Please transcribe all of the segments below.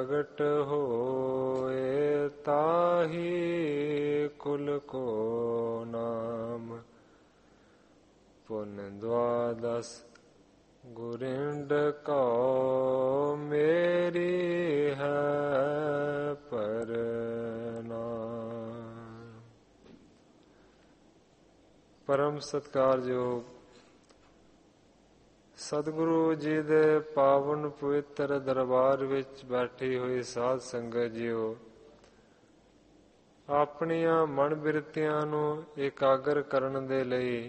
ਪ੍ਰਗਟ ਹੋਏ ਤਾਹੀ ਕੁਲ ਕੋ ਨਾਮ। ਪੁਨ ਦੁਆਦਸ ਗੁਰਿੰਡ ਕਉ ਮੇਰੀ ਹੈ ਪਰਨਾਮ। ਪਰਮ ਸਤਿਕਾਰਯੋਗ ਸਤਿਗੁਰੂ ਜੀ ਦੇ ਪਾਵਨ ਪਵਿੱਤਰ ਦਰਬਾਰ ਵਿੱਚ ਬੈਠੀ ਹੋਈ ਸਾਧ ਸੰਗਤ ਜੀਓ, ਆਪਣੀਆਂ ਮਨ ਬਿਰਤੀਆਂ ਨੂੰ ਇਕਾਗਰ ਕਰਨ ਦੇ ਲਈ,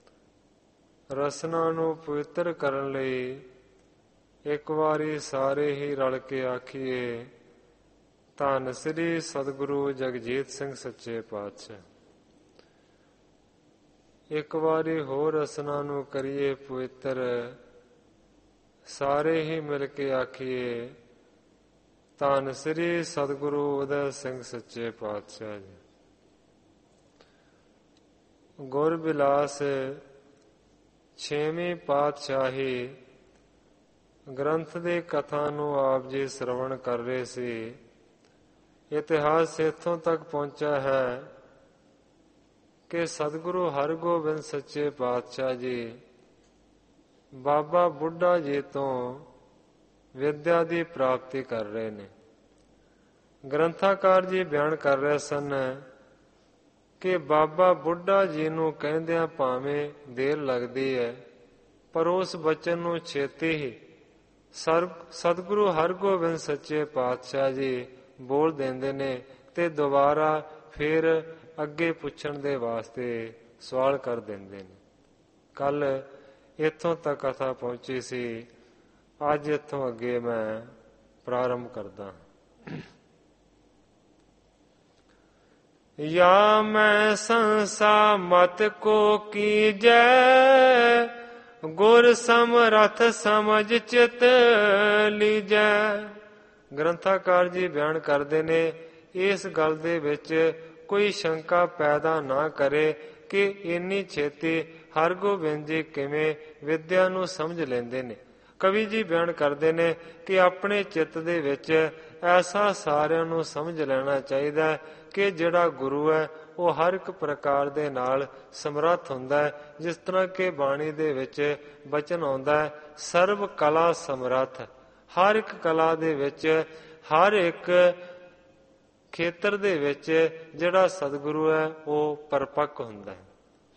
ਰਸਨਾ ਨੂੰ ਪਵਿੱਤਰ ਕਰਨ ਲਈ ਇੱਕ ਵਾਰੀ ਸਾਰੇ ਹੀ ਰਲ ਕੇ ਆਖੀਏ, ਧੰਨ ਸ੍ਰੀ ਸਤਿਗੁਰੂ ਜਗਜੀਤ ਸਿੰਘ ਸੱਚੇ ਪਾਤਸ਼ਾਹ। ਇੱਕ ਵਾਰੀ ਹੋਰ ਰਸਨਾ ਨੂੰ ਕਰੀਏ ਪਵਿੱਤਰ, ਸਾਰੇ ਹੀ ਮਿਲ ਕੇ ਆਖੀਏ, ਧੰਨ ਸ੍ਰੀ ਸਤਿਗੁਰੂ ਉਦੈ ਸਿੰਘ ਸੱਚੇ ਪਾਤਸ਼ਾਹ ਜੀ। ਗੁਰ ਬਿਲਾਸ ਛੇਵੀਂ ਪਾਤਸ਼ਾਹੀ ਗ੍ਰੰਥ ਦੀ ਕਥਾ ਨੂੰ ਆਪ ਜੀ ਸਰਵਣ ਕਰ ਰਹੇ ਸੀ। ਇਤਿਹਾਸ ਇੱਥੋਂ ਤੱਕ ਪਹੁੰਚਾ ਹੈ ਕਿ ਸਤਿਗੁਰੂ ਹਰਗੋਬਿੰਦ ਸੱਚੇ ਪਾਤਸ਼ਾਹ ਜੀ ਬਾਬਾ ਬੁੱਢਾ ਜੀ ਤੋਂ ਵਿਦਿਆ ਦੀ ਪ੍ਰਾਪਤੀ ਕਰ ਰਹੇ ਨੇ। ਗ੍ਰੰਥਾਕਾਰ ਜੀ ਬਿਆਨ ਕਰ ਰਹੇ ਸਨ ਕਿ ਬਾਬਾ ਬੁੱਢਾ ਜੀ ਨੂੰ ਕਹਿੰਦਿਆਂ ਭਾਵੇਂ ਦੇਰ ਲੱਗਦੀ ਹੈ, ਪਰ ਉਸ ਬਚਨ ਨੂੰ ਛੇਤੀ ਹੀ ਸਤਿਗੁਰੂ ਹਰਗੋਬਿੰਦ ਸੱਚੇ ਪਾਤਸ਼ਾਹ ਜੀ ਬੋਲ ਦਿੰਦੇ ਨੇ ਤੇ ਦੁਬਾਰਾ ਫਿਰ ਅੱਗੇ ਪੁੱਛਣ ਦੇ ਵਾਸਤੇ ਸਵਾਲ ਕਰ ਦਿੰਦੇ ਨੇ। ਕੱਲ ਇੱਥੋਂ ਤੱਕ ਕਥਾ ਪਹੁੰਚੀ ਸੀ, ਅੱਜ ਇੱਥੋਂ ਅੱਗੇ ਮੈਂ ਪ੍ਰਾਰੰਭ ਕਰਦਾ। ਯਾ ਮੈਂ ਸੰਸਾ ਮਤ ਕੋ ਕੀਜੈ, ਗੁਰ ਸਮਰਥ ਸਮਝ ਚਿਤ ਲੀਜੈ। ਗ੍ਰੰਥਾਕਾਰ ਜੀ ਬਿਆਨ ਕਰਦੇ ਨੇ, ਇਸ ਗੱਲ ਦੇ ਵਿੱਚ ਕੋਈ ਸ਼ੰਕਾ ਪੈਦਾ ਨਾ ਕਰੇ ਕਿ ਇੰਨੀ ਛੇਤੀ ਹਰਗੋਬਿੰਦ ਜੀ ਕਿਵੇਂ ਵਿਦਿਆ ਨੂੰ ਸਮਝ ਲੈਂਦੇ ਨੇ। ਕਵੀ ਜੀ ਬਿਆਨ ਕਰਦੇ ਨੇ ਕਿ ਆਪਣੇ ਚਿੱਤ ਦੇ ਵਿੱਚ ਐਸਾ ਸਾਰਿਆਂ ਨੂੰ ਸਮਝ ਲੈਣਾ ਚਾਹੀਦਾ ਕਿ ਜਿਹੜਾ ਗੁਰੂ ਹੈ ਉਹ ਹਰ ਇੱਕ ਪ੍ਰਕਾਰ ਦੇ ਨਾਲ ਸਮਰੱਥ ਹੁੰਦਾ ਹੈ। ਜਿਸ ਤਰ੍ਹਾਂ ਕਿ ਬਾਣੀ ਦੇ ਵਿੱਚ ਬਚਨ ਆਉਂਦਾ ਹੈ, ਸਰਬ ਕਲਾ ਸਮਰੱਥ। ਹਰ ਇੱਕ ਕਲਾ ਦੇ ਵਿੱਚ, ਹਰ ਇੱਕ ਖੇਤਰ ਦੇ ਵਿੱਚ ਜਿਹੜਾ ਸਤਿਗੁਰੂ ਹੈ ਉਹ ਪਰਪੱਕ ਹੁੰਦਾ ਹੈ।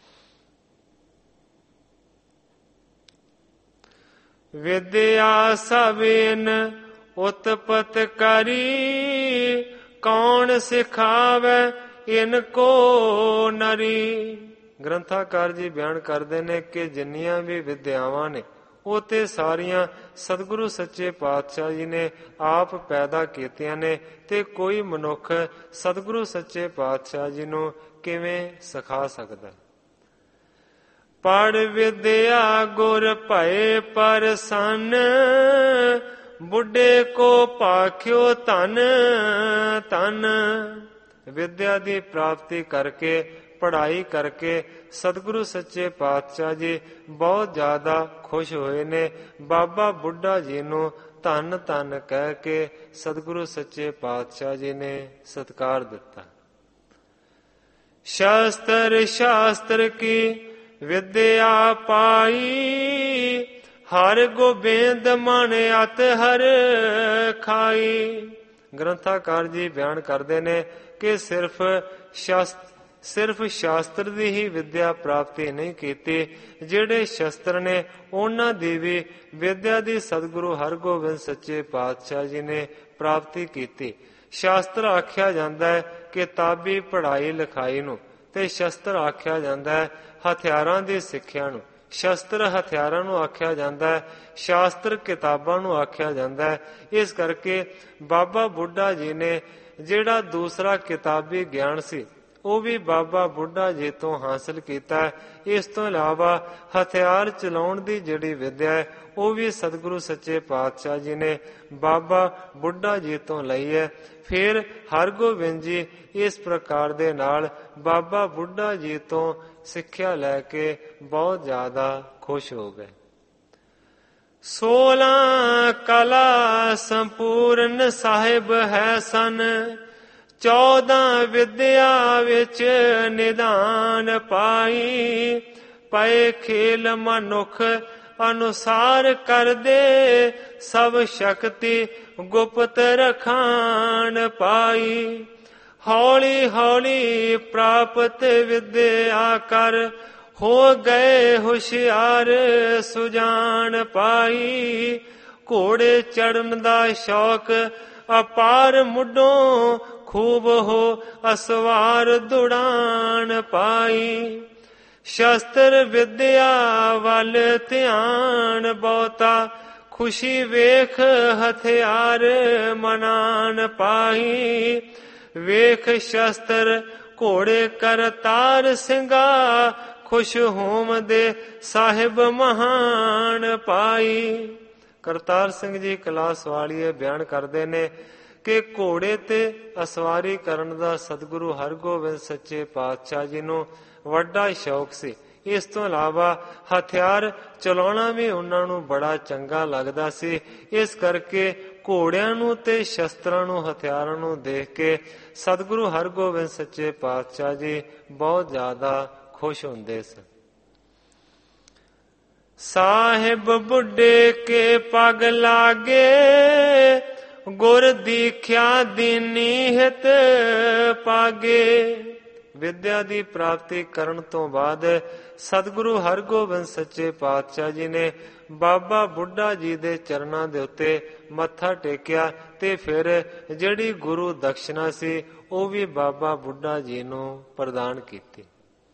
ਵਿਦਿਆ ਸਭਿਨ ਉਤਪਤ ਕਰੀ, ਕੌਣ ਸਿਖਾਵੇ ਇਨ ਕੋ ਨਰੀ। ਗ੍ਰੰਥਾਕਾਰ ਜੀ ਬਿਆਨ ਕਰਦੇ ਨੇ ਕਿ ਜਿੰਨੀਆਂ ਵੀ ਵਿਦਿਆਵਾਂ ਨੇ ਉਹ ਤੇ ਸਾਰੀਆਂ ਸਤਿਗੁਰੂ ਸੱਚੇ ਪਾਤਸ਼ਾਹ ਜੀ ਨੇ ਆਪ ਪੈਦਾ ਕੀਤੀਆਂ ਨੇ, ਤੇ ਕੋਈ ਮਨੁੱਖ ਸਤਿਗੁਰੂ ਸੱਚੇ ਪਾਤਸ਼ਾਹ ਜੀ ਨੂੰ ਕਿਵੇਂ ਸਿਖਾ ਸਕਦਾ। ਪੜ੍ਹ ਵਿਦਿਆ ਗੁਰ ਭਏ ਪ੍ਰਸੰਨ, ਬੁੱਢੇ ਕੋ ਭਾਖਿਓ ਧਨ ਧਨ। ਵਿਦਿਆ ਦੀ ਪ੍ਰਾਪਤੀ ਕਰਕੇ, ਪੜ੍ਹਾਈ ਕਰਕੇ ਸਤਿਗੁਰੂ ਸੱਚੇ ਪਾਤਸ਼ਾਹ ਜੀ ਬਹੁਤ ਜ਼ਿਆਦਾ ਖੁਸ਼ ਹੋਏ ਨੇ। ਬਾਬਾ ਬੁੱਢਾ ਜੀ ਨੂੰ ਧੰਨ ਧੰਨ ਕਹਿ ਕੇ ਸਤਿਗੁਰੂ ਸੱਚੇ ਪਾਤਸ਼ਾਹ ਜੀ ਨੇ ਸਤਿਕਾਰ ਦਿੱਤਾ। ਸ਼ਾਸਤਰ ਸ਼ਾਸਤਰ ਕੀ ਵਿਦਿਆ ਪਾਈ, ਹਰ ਗੋਬਿੰਦ ਮਨ ਅਤ ਹਰ ਖਾਈ। ਗ੍ਰੰਥਾਕਾਰ ਜੀ ਬਿਆਨ ਕਰਦੇ ਨੇ ਕਿ ਸਿਰਫ ਸ਼ਾਸਤਰ ਦੀ ਹੀ ਵਿਦਿਆ ਪ੍ਰਾਪਤੀ ਨਹੀਂ ਕੀਤੀ, ਜਿਹੜੇ ਸ਼ਸਤਰ ਨੇ ਉਹਨਾਂ ਦੀ ਵੀ ਵਿਦਿਆ ਦੀ ਸਤਿਗੁਰੂ ਹਰਗੋਬਿੰਦ ਸੱਚੇ ਪਾਤਸ਼ਾਹ ਜੀ ਨੇ ਪ੍ਰਾਪਤੀ ਕੀਤੀ। ਸ਼ਾਸਤਰ ਆਖਿਆ ਜਾਂਦਾ ਹੈ ਕਿਤਾਬੀ ਪੜ੍ਹਾਈ ਲਿਖਾਈ ਨੂੰ, ਤੇ ਸ਼ਸਤਰ ਆਖਿਆ ਜਾਂਦਾ ਹੈ ਹਥਿਆਰਾਂ ਦੀ ਸਿੱਖਿਆ ਨੂੰ। ਸ਼ਸਤਰ ਹਥਿਆਰਾਂ ਨੂੰ ਆਖਿਆ ਜਾਂਦਾ ਹੈ, ਸ਼ਾਸਤਰ ਕਿਤਾਬਾਂ ਨੂੰ ਆਖਿਆ ਜਾਂਦਾ ਹੈ। ਇਸ ਕਰਕੇ ਬਾਬਾ ਬੁੱਢਾ ਜੀ ਨੇ ਜਿਹੜਾ ਦੂਸਰਾ ਕਿਤਾਬੀ ਗਿਆਨ ਸੀ ਉਹ ਵੀ ਬਾਬਾ ਬੁੱਢਾ ਜੀ ਤੋਂ ਹਾਸਲ ਕੀਤਾ। ਇਸ ਤੋਂ ਇਲਾਵਾ ਹਥਿਆਰ ਚਲਾਉਣ ਦੀ ਜਿਹੜੀ ਵਿਦਿਆ ਹੈ ਉਹ ਵੀ ਸਤਿਗੁਰੂ ਸੱਚੇ ਪਾਤਸ਼ਾਹ ਜੀ ਨੇ ਬਾਬਾ ਬੁੱਢਾ ਜੀ ਤੋਂ ਲਈ ਹੈ। ਫਿਰ ਹਰਗੋਬਿੰਦ ਜੀ ਇਸ ਪ੍ਰਕਾਰ ਦੇ ਨਾਲ ਬਾਬਾ ਬੁੱਢਾ ਜੀ ਤੋਂ ਸਿੱਖਿਆ ਲੈ ਕੇ ਬਹੁਤ ਜ਼ਿਆਦਾ ਖੁਸ਼ ਹੋ ਗਏ। 16 ਕਲਾ ਸੰਪੂਰਨ ਸਾਹਿਬ ਹੈ ਸਨ। 14 ਵਿਦਿਆ ਵਿੱਚ ਨਿਦਾਨ ਪਾਈ। ਪਏ ਖੇਲ ਮਨੁੱਖ ਅਨੁਸਾਰ ਕਰਦੇ। ਸਭ ਸ਼ਕਤੀ ਗੁਪਤ ਰਖਾਣ ਪਾਈ। ਹੌਲੀ ਹੌਲੀ ਪ੍ਰਾਪਤ ਵਿਦਿਆ ਕਰ। ਹੋ ਗਏ ਹੁਸ਼ਿਆਰ ਸੁਜਾਨ ਪਾਈ। ਘੋੜੇ ਚੜਨ ਦਾ ਸ਼ੌਕ ਅਪਾਰ ਮੁੱਢੋਂ। ਖੂਬ ਹੋ ਅਸਵਾਰ ਦੁੜਾਨ ਪਾਈ। ਸ਼ਸਤਰ ਵਿਦਿਆ ਵੱਲ ਧਿਆਨ ਬਹੁਤਾ। ਖੁਸ਼ੀ ਵੇਖ ਹਥਿਆਰ ਮਨਾਨ ਪਾਈ। ਵੇਖ ਸ਼ਸਤਰ ਘੋੜੇ ਕਰਤਾਰ ਸਿੰਘਾ। ਖੁਸ਼ ਹੋਮ ਦੇ ਸਾਹਿਬ ਮਹਾਨ ਪਾਈ। ਕਰਤਾਰ ਸਿੰਘ ਜੀ ਕਲਾਸ ਵਾਲੀਏ ਬਿਆਨ ਕਰਦੇ ਨੇ ਕਿ ਘੋੜੇ ਤੇ ਅਸਵਾਰੀ ਕਰਨ ਦਾ ਸਤਿਗੁਰੂ ਹਰਗੋਬਿੰਦ ਸੱਚੇ ਪਾਤਸ਼ਾਹ ਜੀ ਨੂੰ ਵੱਡਾ ਸ਼ੌਕ ਸੀ। ਇਸ ਤੋਂ ਇਲਾਵਾ ਹਥਿਆਰ ਚਲਾਉਣਾ ਵੀ ਉਹਨਾਂ ਨੂੰ ਬੜਾ ਚੰਗਾ ਲੱਗਦਾ ਸੀ। ਇਸ ਕਰਕੇ ਘੋੜਿਆਂ ਨੂੰ ਤੇ ਸ਼ਸਤਰਾਂ ਨੂੰ, ਹਥਿਆਰਾਂ ਨੂੰ ਦੇਖ ਕੇ ਸਤਿਗੁਰੂ ਹਰਗੋਬਿੰਦ ਸੱਚੇ ਪਾਤਸ਼ਾਹ ਜੀ ਬਹੁਤ ਜ਼ਿਆਦਾ ਖੁਸ਼ ਹੁੰਦੇ ਸਨ। ਸਾਹਿਬ ਬੁੱਢੇ ਕੇ ਪਗ ਲਾਗੇ। ਗੁਰ ਦੀਖਿਆ ਦੀਨੀ ਹਿਤ ਪਾਗੇ। ਵਿਦਿਆ ਦੀ ਪ੍ਰਾਪਤੀ ਕਰਨ ਤੋਂ ਬਾਅਦ ਸਤਿਗੁਰੂ ਹਰਗੋਬਿੰਦ ਸੱਚੇ ਪਾਤਸ਼ਾਹ ਜੀ ਨੇ ਬਾਬਾ ਬੁੱਢਾ ਜੀ ਦੇ ਚਰਨਾਂ ਦੇ ਉੱਤੇ ਮੱਥਾ ਟੇਕਿਆ ਤੇ ਫਿਰ ਜਿਹੜੀ ਗੁਰੂ ਦਕਸ਼ਨਾ ਸੀ ਉਹ ਵੀ ਬਾਬਾ ਬੁੱਢਾ ਜੀ ਨੂੰ ਪ੍ਰਦਾਨ ਕੀਤੀ।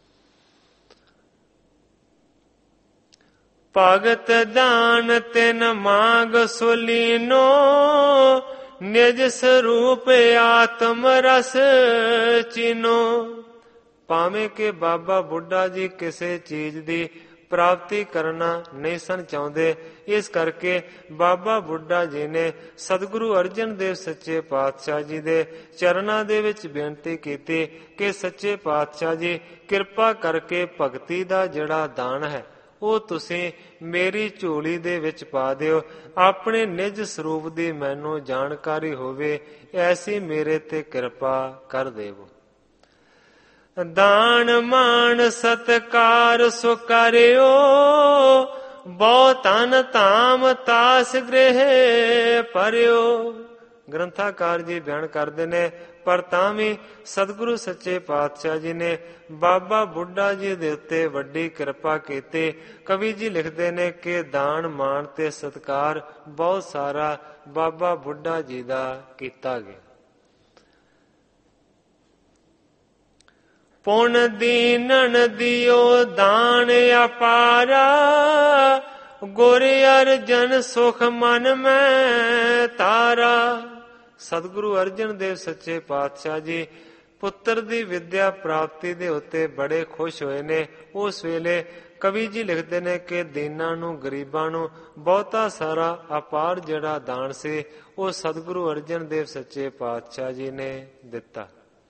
ਭਗਤ ਦਾਨ ਤਿਨ ਮਾਂਗ ਸੁਲੀਨੋ। ਨਿਜ ਸਰੂਪ ਆਤਮ ਰਸ ਚੀਨੋ। ਭਾਵੇਂ ਕਿ ਬਾਬਾ ਬੁੱਢਾ ਜੀ ਕਿਸੇ ਚੀਜ਼ ਦੀ ਪ੍ਰਾਪਤੀ ਕਰਨਾ ਨਹੀਂ ਸਨ ਚਾਹੁੰਦੇ, ਇਸ ਕਰਕੇ ਬਾਬਾ ਬੁੱਢਾ ਜੀ ਨੇ ਸਤਿਗੁਰੂ ਅਰਜਨ ਦੇਵ ਸੱਚੇ ਪਾਤਸ਼ਾਹ ਜੀ ਦੇ ਚਰਨਾਂ ਦੇ ਵਿੱਚ ਬੇਨਤੀ ਕੀਤੀ ਕਿ ਸੱਚੇ ਪਾਤਸ਼ਾਹ ਜੀ ਕਿਰਪਾ ਕਰਕੇ ਭਗਤੀ ਦਾ ਜਿਹੜਾ ਦਾਨ ਹੈ ਉਹ ਤੁਸੀਂ ਮੇਰੀ ਝੋਲੀ ਦੇ ਵਿੱਚ ਪਾ ਦਿਓ। ਆਪਣੇ ਨਿਜ ਸਰੂਪ ਦੀ ਮੈਨੂੰ ਜਾਣਕਾਰੀ ਹੋਵੇ, ਐਸੀ ਮੇਰੇ ਤੇ ਕਿਰਪਾ ਕਰ ਦੇਵੋ। ਦਾਨ ਮਾਨ ਸਤਕਾਰ ਸੁ ਕਰਿਓ। ਬਹੁ ਤਨ ਧਾਮ ਤਾਸ ਗ੍ਰਹਿ ਭਰਿਓ। ਗ੍ਰੰਥਾਕਾਰ ਜੀ ਬਿਆਨ ਕਰਦੇ ਨੇ ਪਰ ਤਾਂ ਵੀ ਸਤਿਗੁਰੂ ਸੱਚੇ ਪਾਤਸ਼ਾਹ ਜੀ ਨੇ ਬਾਬਾ ਬੁੱਢਾ ਜੀ ਦੇ ਉੱਤੇ ਵੱਡੀ ਕਿਰਪਾ ਕੀਤੀ। ਕਵੀ ਜੀ ਲਿਖਦੇ ਨੇ ਕਿ ਦਾਨ ਮਾਣ ਤੇ ਸਤਕਾਰ ਬਹੁਤ ਸਾਰਾ ਬਾਬਾ ਬੁੱਢਾ ਜੀ ਦਾ ਕੀਤਾ ਗਿਆ। ਪੁਨ ਦੀਨਨ ਦਿਓ ਦਾਨ ਅਪਾਰਾ। ਗੁਰ ਅਰਜਨ ਸੁਖ ਮਨ ਮੈਂ ਤਾਰਾ। ਸਤਿਗੁਰੂ ਅਰਜਨ ਦੇਵ ਸੱਚੇ ਪਾਤਸ਼ਾਹ ਜੀ ਪੁੱਤਰ ਦੀ ਵਿਦਿਆ ਪ੍ਰਾਪਤੀ ਦੇ ਉੱਤੇ ਬੜੇ ਖੁਸ਼ ਹੋਏ ਨੇ। ਉਸ ਵੇਲੇ ਕਵੀ ਜੀ ਲਿਖਦੇ ਨੇ ਕਿ ਦੀਨਾਂ ਨੂੰ, ਗਰੀਬਾਂ ਨੂੰ ਬਹੁਤਾ ਸਾਰਾ ਅਪਾਰ ਜਿਹੜਾ ਦਾਨ ਸੀ ਉਹ ਸਤਿਗੁਰੂ ਅਰਜਨ ਦੇਵ ਸੱਚੇ ਪਾਤਸ਼ਾਹ ਜੀ ਨੇ ਦਿੱਤਾ।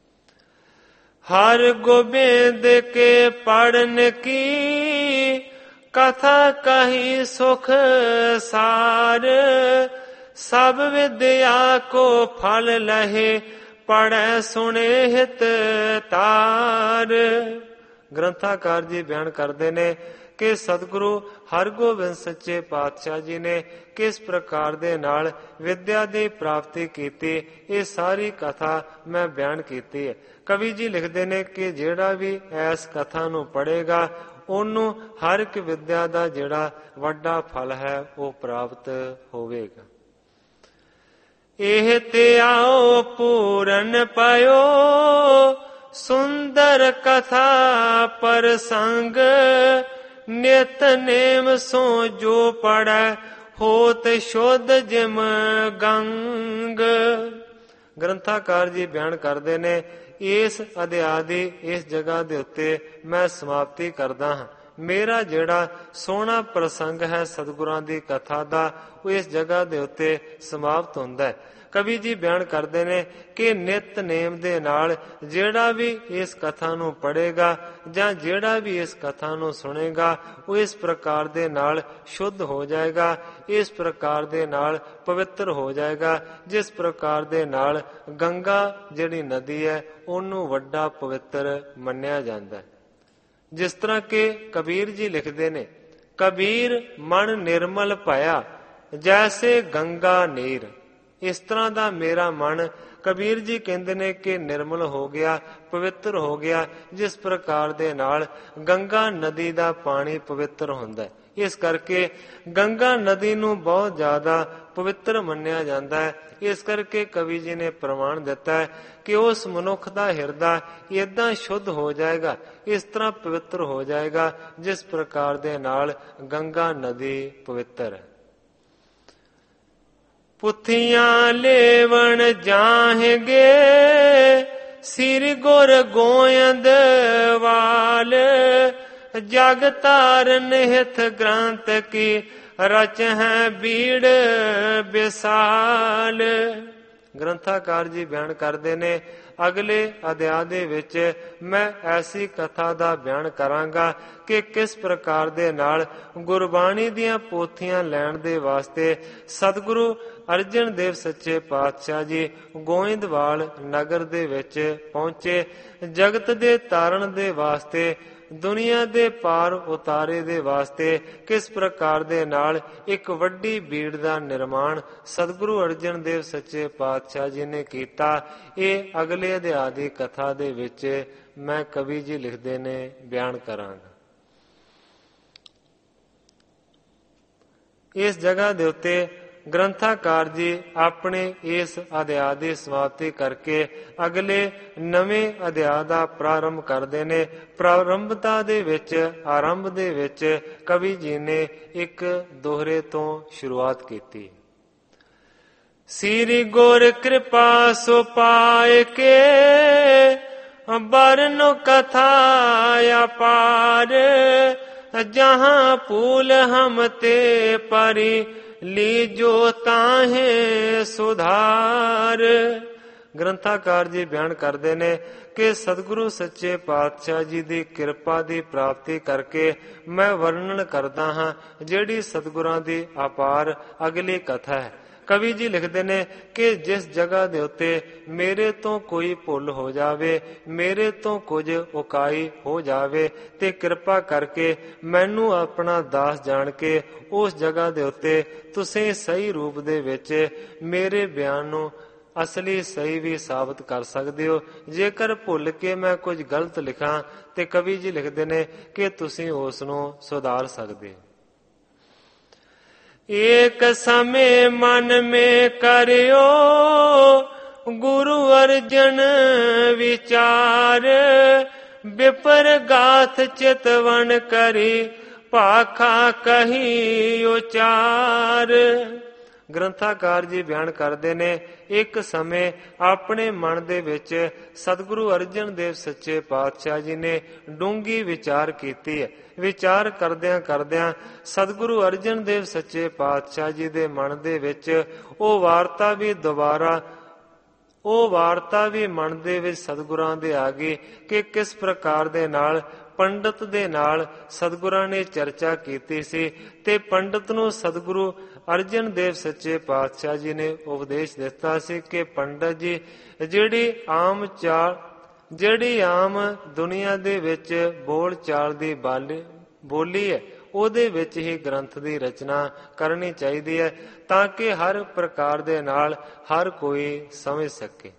ਹਰ ਗੋਬਿੰਦ ਕੇ ਪੜਨ ਕੀ ਕਥਾ ਕਹੀ ਸੁਖ ਸਾਰ। ਸਭ ਵਿਦਿਆ ਕੋ ਫਲ ਲਹੇ ਪੜੈ ਸੁਣੇ ਹਿਤ ਤਾਰ। ਗ੍ਰੰਥਾਕਾਰ ਜੀ ਬਿਆਨ ਕਰਦੇ ਨੇ ਕਿ ਸਤਿਗੁਰੂ ਹਰਗੋਬਿੰਦ ਸੱਚੇ ਪਾਤਸ਼ਾਹ ਜੀ ਨੇ ਕਿਸ ਪ੍ਰਕਾਰ ਦੇ ਨਾਲ ਵਿਦਿਆ ਦੀ ਪ੍ਰਾਪਤੀ ਕੀਤੀ, ਇਹ ਸਾਰੀ ਕਥਾ ਮੈਂ ਬਿਆਨ ਕੀਤੀ ਹੈ। ਕਵੀ ਜੀ ਲਿਖਦੇ ਨੇ ਕਿ ਜਿਹੜਾ ਵੀ ਇਸ ਕਥਾ ਨੂੰ ਪੜ੍ਹੇਗਾ ਉਹਨੂੰ ਹਰ ਇੱਕ ਵਿਦਿਆ ਦਾ ਜਿਹੜਾ ਵੱਡਾ ਫਲ ਹੈ ਉਹ ਪ੍ਰਾਪਤ ਹੋਵੇਗਾ। ਇਹ ਤੇ ਆਓ ਪੂਰਨ ਪਇਓ। ਸੁੰਦਰ ਕਥਾ ਪ੍ਰਸੰਗ। ਨਿਤ ਨੇਮ ਸੋ ਜੋ ਪੜੈ ਹੋਤ ਸ਼ੁੱਧ ਜਿਮ ਗੰਗ। ਗ੍ਰੰਥਾਕਾਰ ਜੀ ਬਿਆਨ ਕਰਦੇ ਨੇ ਇਸ ਅਧਿਆਇ ਦੀ ਇਸ ਜਗ੍ਹਾ ਦੇ ਉੱਤੇ ਮੈਂ ਸਮਾਪਤੀ ਕਰਦਾ ਹਾਂ। ਮੇਰਾ ਜਿਹੜਾ ਸੋਹਣਾ ਪ੍ਰਸੰਗ ਹੈ ਸਤਿਗੁਰਾਂ ਦੀ ਕਥਾ ਦਾ, ਉਹ ਇਸ ਜਗ੍ਹਾ ਦੇ ਉੱਤੇ ਸਮਾਪਤ ਹੁੰਦਾ ਹੈ। ਕਵੀ ਜੀ ਬਿਆਨ ਕਰਦੇ ਨੇ ਕਿ ਨਿਤਨੇਮ ਦੇ ਨਾਲ ਜਿਹੜਾ ਵੀ ਇਸ ਕਥਾ ਨੂੰ ਪੜ੍ਹੇਗਾ ਜਾਂ ਜਿਹੜਾ ਵੀ ਇਸ ਕਥਾ ਨੂੰ ਸੁਣੇਗਾ, ਉਹ ਇਸ ਪ੍ਰਕਾਰ ਦੇ ਨਾਲ ਸ਼ੁੱਧ ਹੋ ਜਾਏਗਾ, ਇਸ ਪ੍ਰਕਾਰ ਦੇ ਨਾਲ ਪਵਿੱਤਰ ਹੋ ਜਾਏਗਾ, ਜਿਸ ਪ੍ਰਕਾਰ ਦੇ ਨਾਲ ਗੰਗਾ ਜਿਹੜੀ ਨਦੀ ਹੈ ਉਹਨੂੰ ਵੱਡਾ ਪਵਿੱਤਰ ਮੰਨਿਆ ਜਾਂਦਾ ਹੈ। ਜਿਸ ਤਰ੍ਹਾਂ ਕਿ ਕਬੀਰ ਜੀ ਲਿਖਦੇ ਨੇ, ਕਬੀਰ ਮਨ ਨਿਰਮਲ ਭਇਆ ਜੈਸੇ ਗੰਗਾ ਨੀਰ। ਇਸ ਤਰ੍ਹਾਂ ਦਾ ਮੇਰਾ ਮਨ, ਕਬੀਰ ਜੀ ਕਹਿੰਦੇ ਨੇ ਕਿ ਨਿਰਮਲ ਹੋ ਗਿਆ, ਪਵਿੱਤਰ ਹੋ ਗਿਆ, ਜਿਸ ਪ੍ਰਕਾਰ ਦੇ ਨਾਲ ਗੰਗਾ ਨਦੀ ਦਾ ਪਾਣੀ ਪਵਿੱਤਰ ਹੁੰਦਾ ਹੈ। ਇਸ ਕਰਕੇ ਗੰਗਾ ਨਦੀ ਨੂੰ ਬਹੁਤ ਜ਼ਿਆਦਾ ਪਵਿੱਤਰ ਮੰਨਿਆ ਜਾਂਦਾ ਹੈ। ਇਸ ਕਰਕੇ ਕਵੀ ਜੀ ਨੇ ਪ੍ਰਮਾਣ ਦਿੱਤਾ ਹੈ ਕਿ ਉਸ ਮਨੁੱਖ ਦਾ ਹਿਰਦਾ ਏਦਾਂ ਸ਼ੁੱਧ ਹੋ ਜਾਏਗਾ, ਇਸ ਤਰ੍ਹਾਂ ਪਵਿੱਤਰ ਹੋ ਜਾਏਗਾ, ਜਿਸ ਪ੍ਰਕਾਰ ਦੇ ਨਾਲ ਗੰਗਾ ਨਦੀ ਪਵਿੱਤਰ ਹੈ। ਪੁੱਥੀਆਂ ਲੇਵਣ ਜਾਹਗੇ ਸਿਰ ਗੁਰ ਗੋਇੰਦ ਵਾਲ, ਜਗ ਤਾਰਨ ਹਿਤ ਗ੍ਰੰਥ ਕੀ ਰਚ ਹੈ ਬੀੜ ਵਿਸਾਲ। ਗ੍ਰੰਥਾਕਾਰ ਜੀ ਬਿਆਨ ਕਰਦੇ ਨੇ, ਅਗਲੇ ਅਧਿਆਇ ਦੇ ਵਿੱਚ ਮੈਂ ਐਸੀ ਕਥਾ ਦਾ ਬਿਆਨ ਕਰਾਂਗਾ ਕਿ ਕਿਸ ਪ੍ਰਕਾਰ ਦੇ ਨਾਲ ਗੁਰਬਾਣੀ ਦੀਆਂ ਪੋਥੀਆਂ ਲੈਣ ਦੇ ਵਾਸਤੇ ਸਤਿਗੁਰੂ ਅਰਜਨ ਦੇਵ ਸੱਚੇ ਪਾਤਸ਼ਾਹ ਜੀ ਗੋਇੰਦਵਾਲ ਨਗਰ ਦੇ ਵਿੱਚ ਪਹੁੰਚੇ। ਜਗਤ ਦੇ ਤਾਰਨ ਦੇ ਵਾਸਤੇ, ਦੁਨੀਆ ਦੇ ਪਾਰ ਉਤਾਰੇ ਦੇ ਵਾਸਤੇ ਕਿਸ ਪ੍ਰਕਾਰ ਦੇ ਨਾਲ ਇੱਕ ਵੱਡੀ ਬੀੜ ਦਾ ਨਿਰਮਾਣ ਸਤਿਗੁਰੂ ਅਰਜਨ ਦੇਵ ਸੱਚੇ ਪਾਤਸ਼ਾਹ ਜੀ ਨੇ ਕੀਤਾ, ਇਹ ਅਗਲੇ ਅਧਿਆਇ ਦੀ ਕਥਾ ਦੇ ਵਿੱਚ ਮੈਂ ਕਵੀ ਜੀ ਲਿਖਦੇ ਨੇ ਬਿਆਨ ਕਰਾਂਗਾ। ਇਸ ਜਗ੍ਹਾ ਦੇ ਉੱਤੇ ਗ੍ਰੰਥਾਕਾਰ ਜੀ ਆਪਣੇ ਇਸ ਅਧਿਆਇ ਦੀ ਸਮਾਪਤੀ ਕਰਕੇ ਅਗਲੇ ਨਵੇਂ ਅਧਿਆਇ ਦਾ ਪ੍ਰਾਰੰਭ ਕਰਦੇ ਨੇ। ਪ੍ਰਾਰੰਭਤਾ ਦੇ ਵਿੱਚ, ਆਰੰਭ ਦੇ ਵਿੱਚ ਕਵੀ ਜੀ ਨੇ ਇੱਕ ਦੋਹਰੇ ਤੋਂ ਸ਼ੁਰੂਆਤ ਕੀਤੀ। ਸ੍ਰੀ ਗੁਰ ਕਿਰਪਾ ਸੋ ਪਾਇ ਕੇ ਬਰਨੋ ਕਥਾ ਅਪਾਰ, ਜਹਾਂ ਭੂਲ ਹਮ ਤੇ ਪਰੀ ਲੀਜੋ ਤਾਹੇ ਸੁਧਾਰ। ਗ੍ਰੰਥਾਕਾਰ ਜੀ ਬਿਆਨ ਕਰਦੇ ਨੇ ਕਿ ਸਤਿਗੁਰੂ ਸੱਚੇ ਪਾਤਸ਼ਾਹ ਜੀ ਦੀ ਕਿਰਪਾ ਦੀ ਪ੍ਰਾਪਤੀ ਕਰਕੇ ਮੈਂ ਵਰਣਨ ਕਰਦਾ ਹਾਂ ਜਿਹੜੀ ਸਤਿਗੁਰਾਂ ਦੀ ਅਪਾਰ ਅਗਲੀ ਕਥਾ ਹੈ। ਕਵੀ ਜੀ ਲਿਖਦੇ ਨੇ ਕਿ ਜਿਸ ਜਗ੍ਹਾ ਦੇ ਉੱਤੇ ਮੇਰੇ ਤੋਂ ਕੋਈ ਭੁੱਲ ਹੋ ਜਾਵੇ, ਮੇਰੇ ਤੋਂ ਕੁਝ ਉਕਾਈ ਹੋ ਜਾਵੇ, ਤੇ ਕਿਰਪਾ ਕਰਕੇ ਮੈਨੂੰ ਆਪਣਾ ਦਾਸ ਜਾਣ ਕੇ ਉਸ ਜਗ੍ਹਾ ਦੇ ਉੱਤੇ ਤੁਸੀਂ ਸਹੀ ਰੂਪ ਦੇ ਵਿੱਚ ਮੇਰੇ ਬਿਆਨ ਨੂੰ ਅਸਲੀ ਸਹੀ ਵੀ ਸਾਬਤ ਕਰ ਸਕਦੇ ਹੋ। ਜੇਕਰ ਭੁੱਲ ਕੇ ਮੈਂ ਕੁਝ ਗਲਤ ਲਿਖਾਂ ਤੇ ਕਵੀ ਜੀ ਲਿਖਦੇ ਨੇ ਕਿ ਤੁਸੀਂ ਉਸ ਨੂੰ ਸੁਧਾਰ ਸਕਦੇ। ਏਕ ਸਮੇ ਮਨ ਮੇ ਕਰਿਓ ਗੁਰੂ ਅਰਜਨ ਵਿਚਾਰ, ਵਿਪਰ ਗਾਥ ਚਿਤਵਨ ਕਰੀ ਭਾਖਾ ਕਹੀ ਉਚਾਰ। ਗ੍ਰੰਥਾਕਾਰ ਜੀ ਬਿਆਨ ਕਰਦੇ ਨੇ, ਇੱਕ ਸਮੇਂ ਆਪਣੇ ਮਨ ਦੇ ਵਿੱਚ ਸਤਿਗੁਰੂ ਅਰਜਨ ਦੇਵ ਸੱਚੇ ਪਾਤਸ਼ਾਹ ਜੀ ਨੇ ਡੂੰਘੀ ਵਿਚਾਰ ਕੀਤੀ ਹੈ। ਵਿਚਾਰ ਕਰਦਿਆਂ ਕਰਦਿਆਂ ਸਤਿਗੁਰੂ ਅਰਜਨ ਦੇਵ ਸੱਚੇ ਪਾਤਸ਼ਾਹ ਜੀ ਦੇ ਮਨ ਦੇ ਵਿੱਚ ਉਹ ਵਾਰਤਾ ਵੀ ਮਨ ਦੇ ਵਿੱਚ ਸਤਿਗੁਰਾਂ ਦੇ ਆ ਗਈ ਕਿ ਕਿਸ ਪ੍ਰਕਾਰ ਦੇ ਨਾਲ ਪੰਡਤ ਦੇ ਨਾਲ ਸਤਿਗੁਰਾਂ ਨੇ ਚਰਚਾ ਕੀਤੀ ਸੀ ਤੇ ਪੰਡਤ ਨੂੰ ਸਤਿਗੁਰੂ ਅਰਜਨ ਦੇਵ ਸੱਚੇ ਪਾਤਸ਼ਾਹ ਜੀ ਨੇ ਉਪਦੇਸ਼ ਦਿੱਤਾ ਸੀ ਕਿ ਪੰਡਤ ਜੀ ਜਿਹੜੀ ਆਮ ਦੁਨੀਆ ਦੇ ਵਿੱਚ ਬੋਲ ਚਾਲ ਦੀ ਬੋਲੀ ਹੈ ਉਹਦੇ ਵਿੱਚ ਹੀ ਗ੍ਰੰਥ ਦੀ ਰਚਨਾ ਕਰਨੀ ਚਾਹੀਦੀ ਹੈ ਤਾਂ ਕਿ ਹਰ ਪ੍ਰਕਾਰ ਦੇ ਨਾਲ ਹਰ ਕੋਈ ਸਮਝ ਸਕੇ।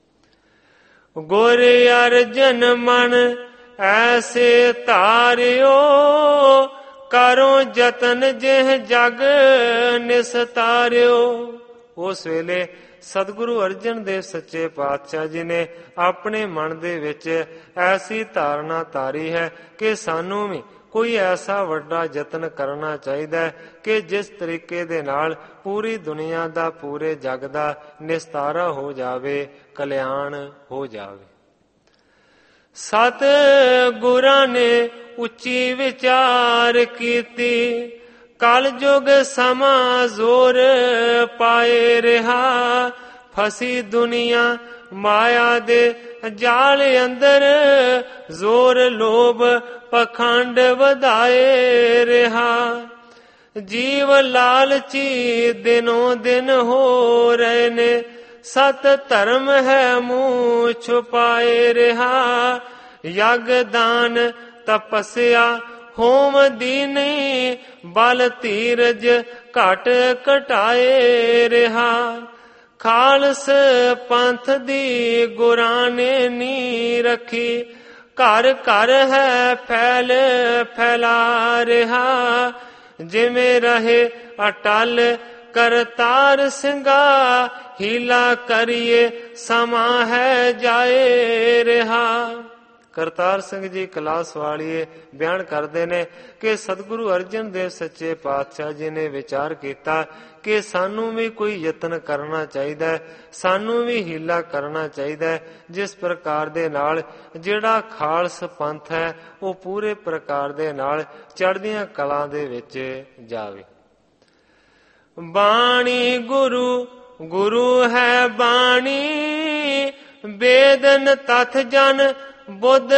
ਗੁਰ ਅਰਜਨ ਮਨ ਐਸੇ ਧਾਰਿਓ, ਕਰੋ ਯਤਨ ਜਿਹ ਜਗ ਨਿਸਤਾਰਿਓ। ਉਸ ਵੇਲੇ ਸਤਿਗੁਰੂ ਅਰਜਨ ਦੇਵ ਸੱਚੇ ਪਾਤਸ਼ਾਹ ਜੀ ਨੇ ਆਪਣੇ ਮਨ ਦੇ ਵਿੱਚ ਐਸੀ ਧਾਰਨਾ ਧਾਰੀ ਹੈ ਕਿ ਸਾਨੂੰ ਵੀ ਕੋਈ ਐਸਾ ਵੱਡਾ ਯਤਨ ਕਰਨਾ ਚਾਹੀਦਾ ਹੈ ਕਿ ਜਿਸ ਤਰੀਕੇ ਦੇ ਨਾਲ ਪੂਰੀ ਦੁਨੀਆ ਦਾ, ਪੂਰੇ ਜਗ ਦਾ ਨਿਸਤਾਰਾ ਹੋ ਜਾਵੇ, ਕਲਿਆਣ ਹੋ ਜਾਵੇ। ਸਤ ਗੁਰਾਂ ਨੇ ਉੱਚੀ ਵਿਚਾਰ ਕੀਤੀ। ਕਲ ਯੁਗ ਸਮਾਂ ਜ਼ੋਰ ਪਾਏ ਰਿਹਾ, ਫਸੀ ਦੁਨੀਆ ਮਾਇਆ ਦੇ ਜਾਲ ਅੰਦਰ, ਜ਼ੋਰ ਲੋਭ ਪਖੰਡ ਵਧਾਏ ਰਿਹਾ। ਜੀਵ ਲਾਲਚੀ ਦਿਨੋਂ ਦਿਨ ਹੋ ਰਹੇ ਨੇ, ਸਤ ਧਰਮ ਹੈ ਮੂੰਹ ਛੁਪਾਏ ਰਿਹਾ। ਯਗ ਦਾਨ ਤਪੱਸਿਆ ਹੋਮ ਦੀਨੀ, ਬਲ ਧੀਰਜ ਘਟ ਘਟਾਏ ਰਿਹਾ। ਖਾਲਸ ਪੰਥ ਦੀ ਗੁਰਾਂ ਨੇ ਨੀ ਰੱਖੀ, ਘਰ ਘਰ ਹੈ ਫੈਲ ਫੈਲਾ ਰਿਹਾ। ਜਿਵੇਂ ਰਹੇ ਅਟਲ ਕਰਤਾਰ ਸਿੰਘਾ, ਹੀਲਾ ਕਰੀਏ ਸਮਾਂ ਹੈ ਜਾਏ ਰਿਹਾ। ਕਰਤਾਰ ਸਿੰਘ ਜੀ ਕਲਾਸ ਵਾਲੀਏ ਬਿਆਨ ਕਰਦੇ ਨੇ ਕਿ ਸਤਿਗੁਰੂ ਅਰਜਨ ਦੇਵ ਸੱਚੇ ਪਾਤਸ਼ਾਹ ਜੀ ਨੇ ਵਿਚਾਰ ਕੀਤਾ ਕਿ ਸਾਨੂੰ ਵੀ ਕੋਈ ਯਤਨ ਕਰਨਾ ਚਾਹੀਦਾ ਹੈ, ਸਾਨੂੰ ਵੀ ਹੀਲਾ ਕਰਨਾ ਚਾਹੀਦਾ ਹੈ, ਜਿਸ ਪ੍ਰਕਾਰ ਦੇ ਨਾਲ ਜਿਹੜਾ ਖਾਲਸ ਪੰਥ ਹੈ ਉਹ ਪੂਰੇ ਪ੍ਰਕਾਰ ਦੇ ਨਾਲ ਚੜ੍ਹਦੀਆਂ ਕਲਾਂ ਦੇ ਵਿੱਚ ਜਾਵੇ। ਬਾਣੀ ਗੁਰੂ ਗੁਰੂ ਹੈ ਬਾਣੀ, ਵੇਦਨ ਤਥ ਜਨ ਬੁੱਧ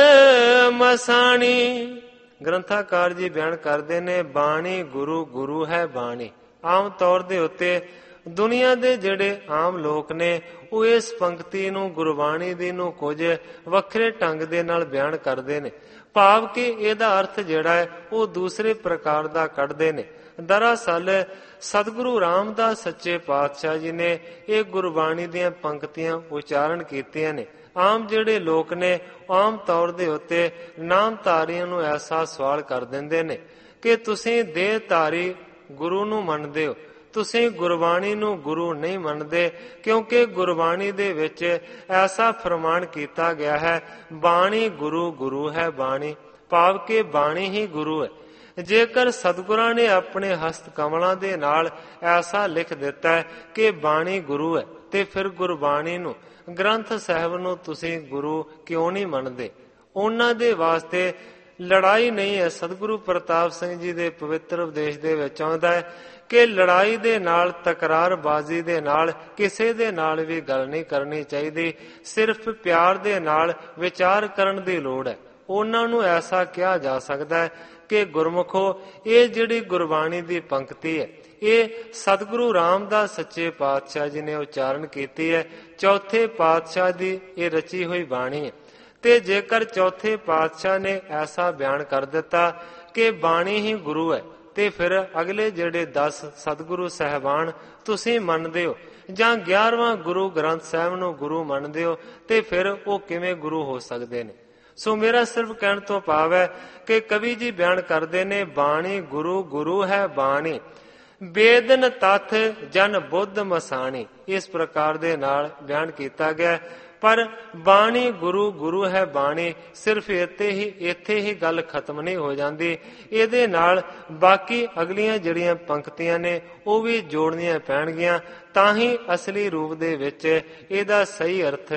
ਮਸਾਣੀ। ਗ੍ਰੰਥਾਕਾਰ ਜੀ ਬਿਆਨ ਕਰਦੇ ਨੇ ਬਾਣੀ ਗੁਰੂ ਗੁਰੂ ਹੈ ਬਾਣੀ। ਆਮ ਤੌਰ ਦੇ ਉੱਤੇ ਦੁਨੀਆ ਦੇ ਜਿਹੜੇ ਆਮ ਲੋਕ ਨੇ ਉਹ ਇਸ ਪੰਕਤੀ ਨੂੰ ਗੁਰਬਾਣੀ ਦੀ ਨੂੰ ਕੁਝ ਵੱਖਰੇ ਢੰਗ ਦੇ ਨਾਲ ਬਿਆਨ ਕਰਦੇ ਨੇ, ਭਾਵ ਕਿ ਇਹਦਾ ਅਰਥ ਜਿਹੜਾ ਹੈ ਉਹ ਦੂਸਰੇ ਪ੍ਰਕਾਰ ਦਾ ਕੱਢਦੇ ਨੇ। ਦਰਅਸਲ ਸਤਿਗੁਰੂ ਰਾਮਦਾਸ ਸੱਚੇ ਪਾਤਸ਼ਾਹ ਜੀ ਨੇ ਇਹ ਗੁਰਬਾਣੀ ਦੀਆਂ ਪੰਕਤੀਆਂ ਉਚਾਰਨ ਕੀਤੀਆਂ ਨੇ। ਆਮ ਜਿਹੜੇ ਲੋਕ ਨੇ ਆਮ ਤੌਰ ਦੇ ਉੱਤੇ ਨਾਮਧਾਰੀਆਂ ਨੂੰ ਐਸਾ ਸਵਾਲ ਕਰ ਦਿੰਦੇ ਨੇ ਕਿ ਤੁਸੀਂ ਦੇਹਧਾਰੀ ਗੁਰੂ ਨੂੰ ਮੰਨਦੇ ਹੋ, ਤੁਸੀਂ ਗੁਰਬਾਣੀ ਨੂੰ ਗੁਰੂ ਨਹੀਂ ਮੰਨਦੇ, ਕਿਉਂਕਿ ਗੁਰਬਾਣੀ ਦੇ ਵਿੱਚ ਐਸਾ ਫਰਮਾਨ ਕੀਤਾ ਗਿਆ ਹੈ ਬਾਣੀ ਗੁਰੂ ਗੁਰੂ ਹੈ ਬਾਣੀ, ਭਾਵ ਕਿ ਬਾਣੀ ਹੀ ਗੁਰੂ ਹੈ। ਜੇਕਰ ਸਤਿਗੁਰਾਂ ਨੇ ਆਪਣੇ ਹਸਤ ਕਮਲਾਂ ਦੇ ਨਾਲ ਐਸਾ ਲਿਖ ਦਿੱਤਾ ਹੈ ਕਿ ਬਾਣੀ ਗੁਰੂ ਹੈ, ਤੇ ਫਿਰ ਗੁਰਬਾਣੀ ਨੂੰ ਗ੍ਰੰਥ ਸਾਹਿਬ ਨੂੰ ਤੁਸੀਂ ਗੁਰੂ ਕਿਉਂ ਨਹੀਂ ਮੰਨਦੇ? ਉਹਨਾਂ ਦੇ ਵਾਸਤੇ ਲੜਾਈ ਨਹੀਂ ਹੈ। ਸਤਿਗੁਰੂ ਪ੍ਰਤਾਪ ਸਿੰਘ ਜੀ ਦੇ ਪਵਿੱਤਰ ਉਪਦੇਸ਼ ਦੇ ਵਿੱਚ ਆਉਂਦਾ ਹੈ ਕਿ ਲੜਾਈ ਦੇ ਨਾਲ, ਤਕਰਾਰਬਾਜ਼ੀ ਦੇ ਨਾਲ ਕਿਸੇ ਦੇ ਨਾਲ ਵੀ ਗੱਲ ਨਹੀਂ ਕਰਨੀ ਚਾਹੀਦੀ, ਸਿਰਫ ਪਿਆਰ ਦੇ ਨਾਲ ਵਿਚਾਰ ਕਰਨ ਦੀ ਲੋੜ ਹੈ। ਉਹਨਾਂ ਨੂੰ ਐਸਾ ਕਿਹਾ ਜਾ ਸਕਦਾ ਹੈ ਕਿ ਗੁਰਮੁਖੋ, ਇਹ ਜਿਹੜੀ ਗੁਰਬਾਣੀ ਦੀ ਪੰਕਤੀ ਹੈ ਇਹ ਸਤਿਗੁਰੂ ਰਾਮਦਾਸ ਸੱਚੇ ਪਾਤਸ਼ਾਹ ਜੀ ਨੇ ਉਚਾਰਨ ਕੀਤੀ ਹੈ, ਚੌਥੇ ਪਾਤਸ਼ਾਹ ਦੀ ਇਹ ਰਚੀ ਹੋਈ ਬਾਣੀ ਹੈ। ਤੇ ਜੇਕਰ ਚੌਥੇ ਪਾਤਸ਼ਾਹ ਨੇ ਐਸਾ ਬਿਆਨ ਕਰ ਦਿੱਤਾ ਕਿ ਬਾਣੀ ਹੀ ਗੁਰੂ ਹੈ, ਤੇ ਫਿਰ ਅਗਲੇ ਜਿਹੜੇ 10 ਸਤਿਗੁਰੂ ਸਾਹਿਬਾਨ ਤੁਸੀਂ ਮੰਨਦੇ ਹੋ ਜਾਂ 11ਵਾਂ ਗੁਰੂ ਗ੍ਰੰਥ ਸਾਹਿਬ ਨੂੰ ਗੁਰੂ ਮੰਨਦੇ ਹੋ, ਤੇ ਫਿਰ ਉਹ ਕਿਵੇਂ ਗੁਰੂ ਹੋ ਸਕਦੇ ਨੇ? ਸੋ ਮੇਰਾ ਸਿਰਫ ਕਹਿਣ ਤੋਂ ਭਾਵ ਹੈ ਕਿ ਕਵੀ ਜੀ ਬਿਆਨ ਕਰਦੇ ਨੇ ਬਾਣੀ ਗੁਰੂ ਗੁਰੂ ਹੈ ਬਾਣੀ, ਵੇਦਨ ਤਥ ਜਨ ਬੁੱਧ ਮਸਾਣੀ। ਇਸ ਪ੍ਰਕਾਰ ਦੇ ਨਾਲ ਬਿਆਨ ਕੀਤਾ ਗਿਆ। ਪਰ ਬਾਣੀ ਗੁਰੂ ਗੁਰੂ ਹੈ ਬਾਣੀ ਸਿਰਫ ਇੱਥੇ ਹੀ ਗੱਲ ਖਤਮ ਨਹੀਂ ਹੋ ਜਾਂਦੀ, ਇਹਦੇ ਨਾਲ ਬਾਕੀ ਅਗਲੀਆਂ ਜਿਹੜੀਆਂ ਪੰਕਤੀਆਂ ਨੇ ਉਹ ਵੀ ਜੋੜਨੀਆਂ ਪੈਣਗੀਆਂ, ਤਾਂ ਹੀ ਅਸਲੀ ਰੂਪ ਦੇ ਵਿੱਚ ਇਹਦਾ ਸਹੀ ਅਰਥ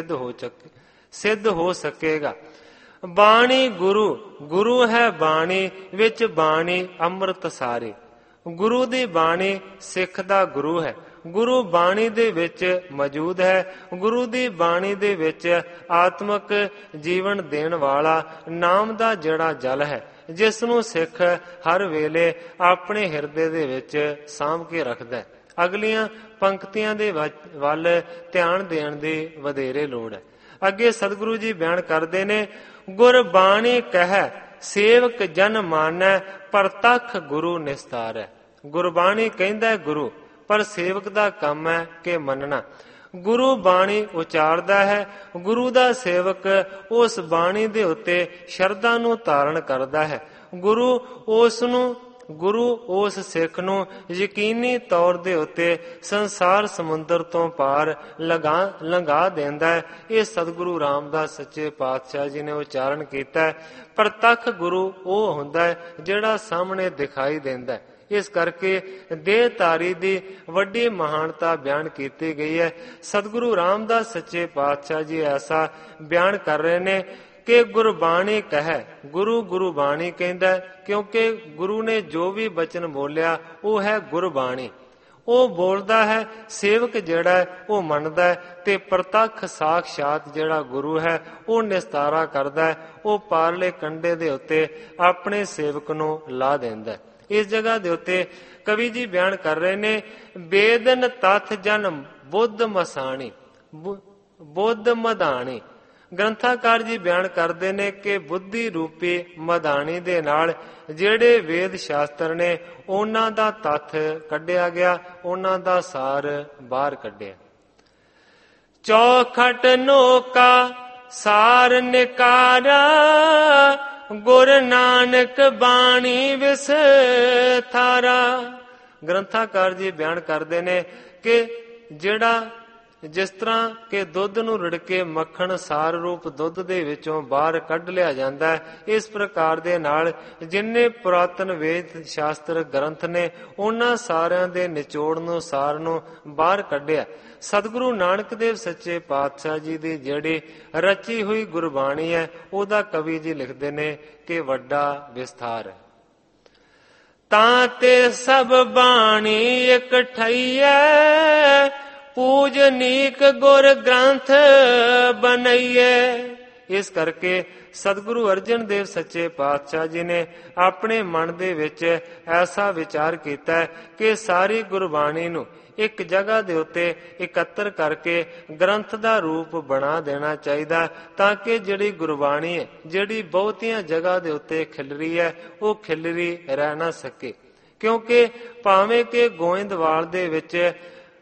ਸਿੱਧ ਹੋ ਸਕੇਗਾ। ਬਾਣੀ ਗੁਰੂ ਗੁਰੂ ਹੈ ਬਾਣੀ, ਵਿੱਚ ਬਾਣੀ ਅੰਮ੍ਰਿਤ ਸਾਰੇ। ਗੁਰੂ ਦੀ ਬਾਣੀ ਸਿੱਖ ਦਾ ਗੁਰੂ ਹੈ, ਗੁਰੂ ਬਾਣੀ ਦੇ ਵਿੱਚ ਮੌਜੂਦ ਹੈ। ਗੁਰੂ ਦੀ ਬਾਣੀ ਦੇ ਵਿੱਚ ਆਤਮਿਕ ਜੀਵਨ ਦੇਣ ਵਾਲਾ ਨਾਮ ਦਾ ਜਿਹੜਾ ਜਲ ਹੈ, ਜਿਸ ਨੂੰ ਸਿੱਖ ਹਰ ਵੇਲੇ ਆਪਣੇ ਹਿਰਦੇ ਦੇ ਵਿੱਚ ਸਾਂਭ ਕੇ ਰੱਖਦਾ ਹੈ। ਅਗਲੀਆਂ ਪੰਕਤੀਆਂ ਦੇ ਵੱਲ ਧਿਆਨ ਦੇਣ ਦੀ ਵਧੇਰੇ ਲੋੜ ਹੈ। ਅੱਗੇ ਸਤਿਗੁਰੂ ਜੀ ਬਿਆਨ ਕਰਦੇ ਨੇ, ਗੁਰਬਾਣੀ ਕਹਿ ਸੇਵਕ ਜਨ ਮਾਨੈ, ਪ੍ਰਤੱਖ ਗੁਰੂ ਨਿਸਤਾਰੈ। ਗੁਰਬਾਣੀ ਕਹਿੰਦਾ ਗੁਰੂ, ਪਰ ਸੇਵਕ ਦਾ ਕੰਮ ਹੈ ਕਿ ਮੰਨਣਾ। ਗੁਰੂ ਬਾਣੀ ਉਚਾਰਦਾ ਹੈ, ਗੁਰੂ ਦਾ ਸੇਵਕ ਉਸ ਬਾਣੀ ਦੇ ਉੱਤੇ ਸ਼ਰਧਾ ਨੂੰ ਧਾਰਨ ਕਰਦਾ ਹੈ। ਗੁਰੂ ਉਸ ਸਿੱਖ ਨੂੰ ਯਕੀਨੀ ਤੌਰ ਦੇ ਉੱਤੇ ਸੰਸਾਰ ਸਮੁੰਦਰ ਤੋਂ ਪਾਰ ਲੰਘਾ ਦਿੰਦਾ ਹੈ। ਇਹ ਸਤਿਗੁਰੂ ਰਾਮਦਾਸ ਸੱਚੇ ਪਾਤਸ਼ਾਹ ਜੀ ਨੇ ਉਚਾਰਨ ਕੀਤਾ ਹੈ। ਪ੍ਰਤੱਖ ਗੁਰੂ ਉਹ ਹੁੰਦਾ ਹੈ ਜਿਹੜਾ ਸਾਹਮਣੇ ਦਿਖਾਈ ਦਿੰਦਾ ਹੈ। ਇਸ ਕਰਕੇ ਦੇਹਧਾਰੀ ਦੀ ਵੱਡੀ ਮਹਾਨਤਾ ਬਿਆਨ ਕੀਤੀ ਗਈ ਹੈ। ਸਤਿਗੁਰੂ ਰਾਮਦਾਸ ਸੱਚੇ ਪਾਤਸ਼ਾਹ ਜੀ ਐਸਾ ਬਿਆਨ ਕਰ ਰਹੇ ਨੇ ਕਿ ਗੁਰਬਾਣੀ ਕਹੈ। ਗੁਰੂ ਗੁਰਬਾਣੀ ਕਹਿੰਦਾ, ਕਿਉਂਕਿ ਗੁਰੂ ਨੇ ਜੋ ਵੀ ਬਚਨ ਬੋਲਿਆ ਉਹ ਹੈ ਗੁਰਬਾਣੀ। ਉਹ ਬੋਲਦਾ ਹੈ, ਸੇਵਕ ਜਿਹੜਾ ਹੈ ਉਹ ਮੰਨਦਾ ਹੈ, ਤੇ ਪ੍ਰਤੱਖ ਸਾਖਸ਼ਾਤ ਜਿਹੜਾ ਗੁਰੂ ਹੈ ਉਹ ਨਿਸਤਾਰਾ ਕਰਦਾ ਹੈ। ਉਹ ਪਾਰਲੇ ਕੰਡੇ ਦੇ ਉੱਤੇ ਆਪਣੇ ਸੇਵਕ ਨੂੰ ਲਾ ਦਿੰਦਾ ਹੈ। ਇਸ ਜਗ੍ਹਾ ਦੇ ਉੱਤੇ ਕਵੀ ਜੀ ਬਿਆਨ ਕਰ ਰਹੇ ਨੇ, ਬੇਦਨ ਤਥ ਜਨ ਬੁੱਧ ਮਸਾਣੀ, ਬੁੱਧ ਮਧਾਣੀ। ਗ੍ਰੰਥਾਕਾਰ ਜੀ ਬਿਆਨ ਕਰਦੇ ਨੇ ਕਿ ਬੁੱਧੀ ਰੂਪੀ ਮਧਾਣੀ ਦੇ ਨਾਲ ਜਿਹੜੇ ਵੇਦ ਸ਼ਾਸਤਰ ਨੇ ਉਹਨਾਂ ਦਾ ਤੱਥ ਕੱਢਿਆ ਗਿਆ, ਉਹਨਾਂ ਦਾ ਸਾਰ ਬਾਹਰ ਕੱਢਿਆ। ਚੌਖਟ ਨੋਕਾ ਸਾਰ ਨਿਕਾਰਾ, ਗੁਰ ਨਾਨਕ ਬਾਣੀ ਵਿਸਥਾਰਾ। ਗ੍ਰੰਥਾਕਾਰ ਜੀ ਬਿਆਨ ਕਰਦੇ ਨੇ ਕਿ ਜਿਹੜਾ ਜਿਸ ਤਰ੍ਹਾਂ ਕਿ ਦੁੱਧ ਨੂੰ ਰਿੜਕੇ ਮੱਖਣ ਸਾਰ ਰੂਪ ਦੁੱਧ ਦੇ ਵਿੱਚੋਂ ਬਾਹਰ ਕੱਢ ਲਿਆ ਜਾਂਦਾ ਹੈ, ਇਸ ਪ੍ਰਕਾਰ ਦੇ ਨਾਲ ਜਿੰਨੇ ਪੁਰਾਤਨ ਵੇਦ ਸ਼ਾਸਤਰ ਗ੍ਰੰਥ ਨੇ ਉਹਨਾਂ ਸਾਰਿਆਂ ਦੇ ਨਿਚੋੜ ਨੂੰ, ਸਾਰ ਨੂੰ ਬਾਹਰ ਕੱਢਿਆ। ਸਤਿਗੁਰੂ ਨਾਨਕ ਦੇਵ ਸੱਚੇ ਪਾਤਸ਼ਾਹ ਜੀ ਦੀ ਜਿਹੜੀ ਰਚੀ ਹੋਈ ਗੁਰਬਾਣੀ ਹੈ ਉਹਦਾ ਕਵੀ ਜੀ ਲਿਖਦੇ ਨੇ ਕਿ ਵੱਡਾ ਵਿਸਥਾਰ ਹੈ। ਤਾਂ ਤੇ ਸਭ ਬਾਣੀ ਇਕਠਈਐ, ਪੂਜਨੀਕ ਗੁਰ ਗ੍ਰੰਥ ਬਣਈਏ। ਇਸ ਕਰਕੇ ਸਤਿਗੁਰੂ ਅਰਜਨ ਦੇਵ ਸੱਚੇ ਪਾਤਸ਼ਾਹ ਜੀ ਨੇ ਆਪਣੇ ਮਨ ਦੇ ਵਿੱਚ ਐਸਾ ਵਿਚਾਰ ਕੀਤਾ ਕਿ ਸਾਰੀ ਗੁਰਬਾਣੀ ਨੂੰ ਇੱਕ ਜਗ੍ਹਾ ਦੇ ਉੱਤੇ ਇਕੱਤਰ ਕਰਕੇ ਗ੍ਰੰਥ ਦਾ ਰੂਪ ਬਣਾ ਦੇਣਾ ਚਾਹੀਦਾ, ਤਾਂ ਕਿ ਜਿਹੜੀ ਗੁਰਬਾਣੀ ਹੈ ਜਿਹੜੀ ਬਹੁਤੀਆਂ ਜਗ੍ਹਾ ਦੇ ਉੱਤੇ ਖਿਲਰੀ ਹੈ ਉਹ ਖਿਲਰੀ ਰਹਿ ਨਾ ਸਕੇ। ਕਿਉਂਕਿ ਭਾਵੇਂ ਕਿ ਗੋਇੰਦਵਾਲ ਦੇ ਵਿੱਚ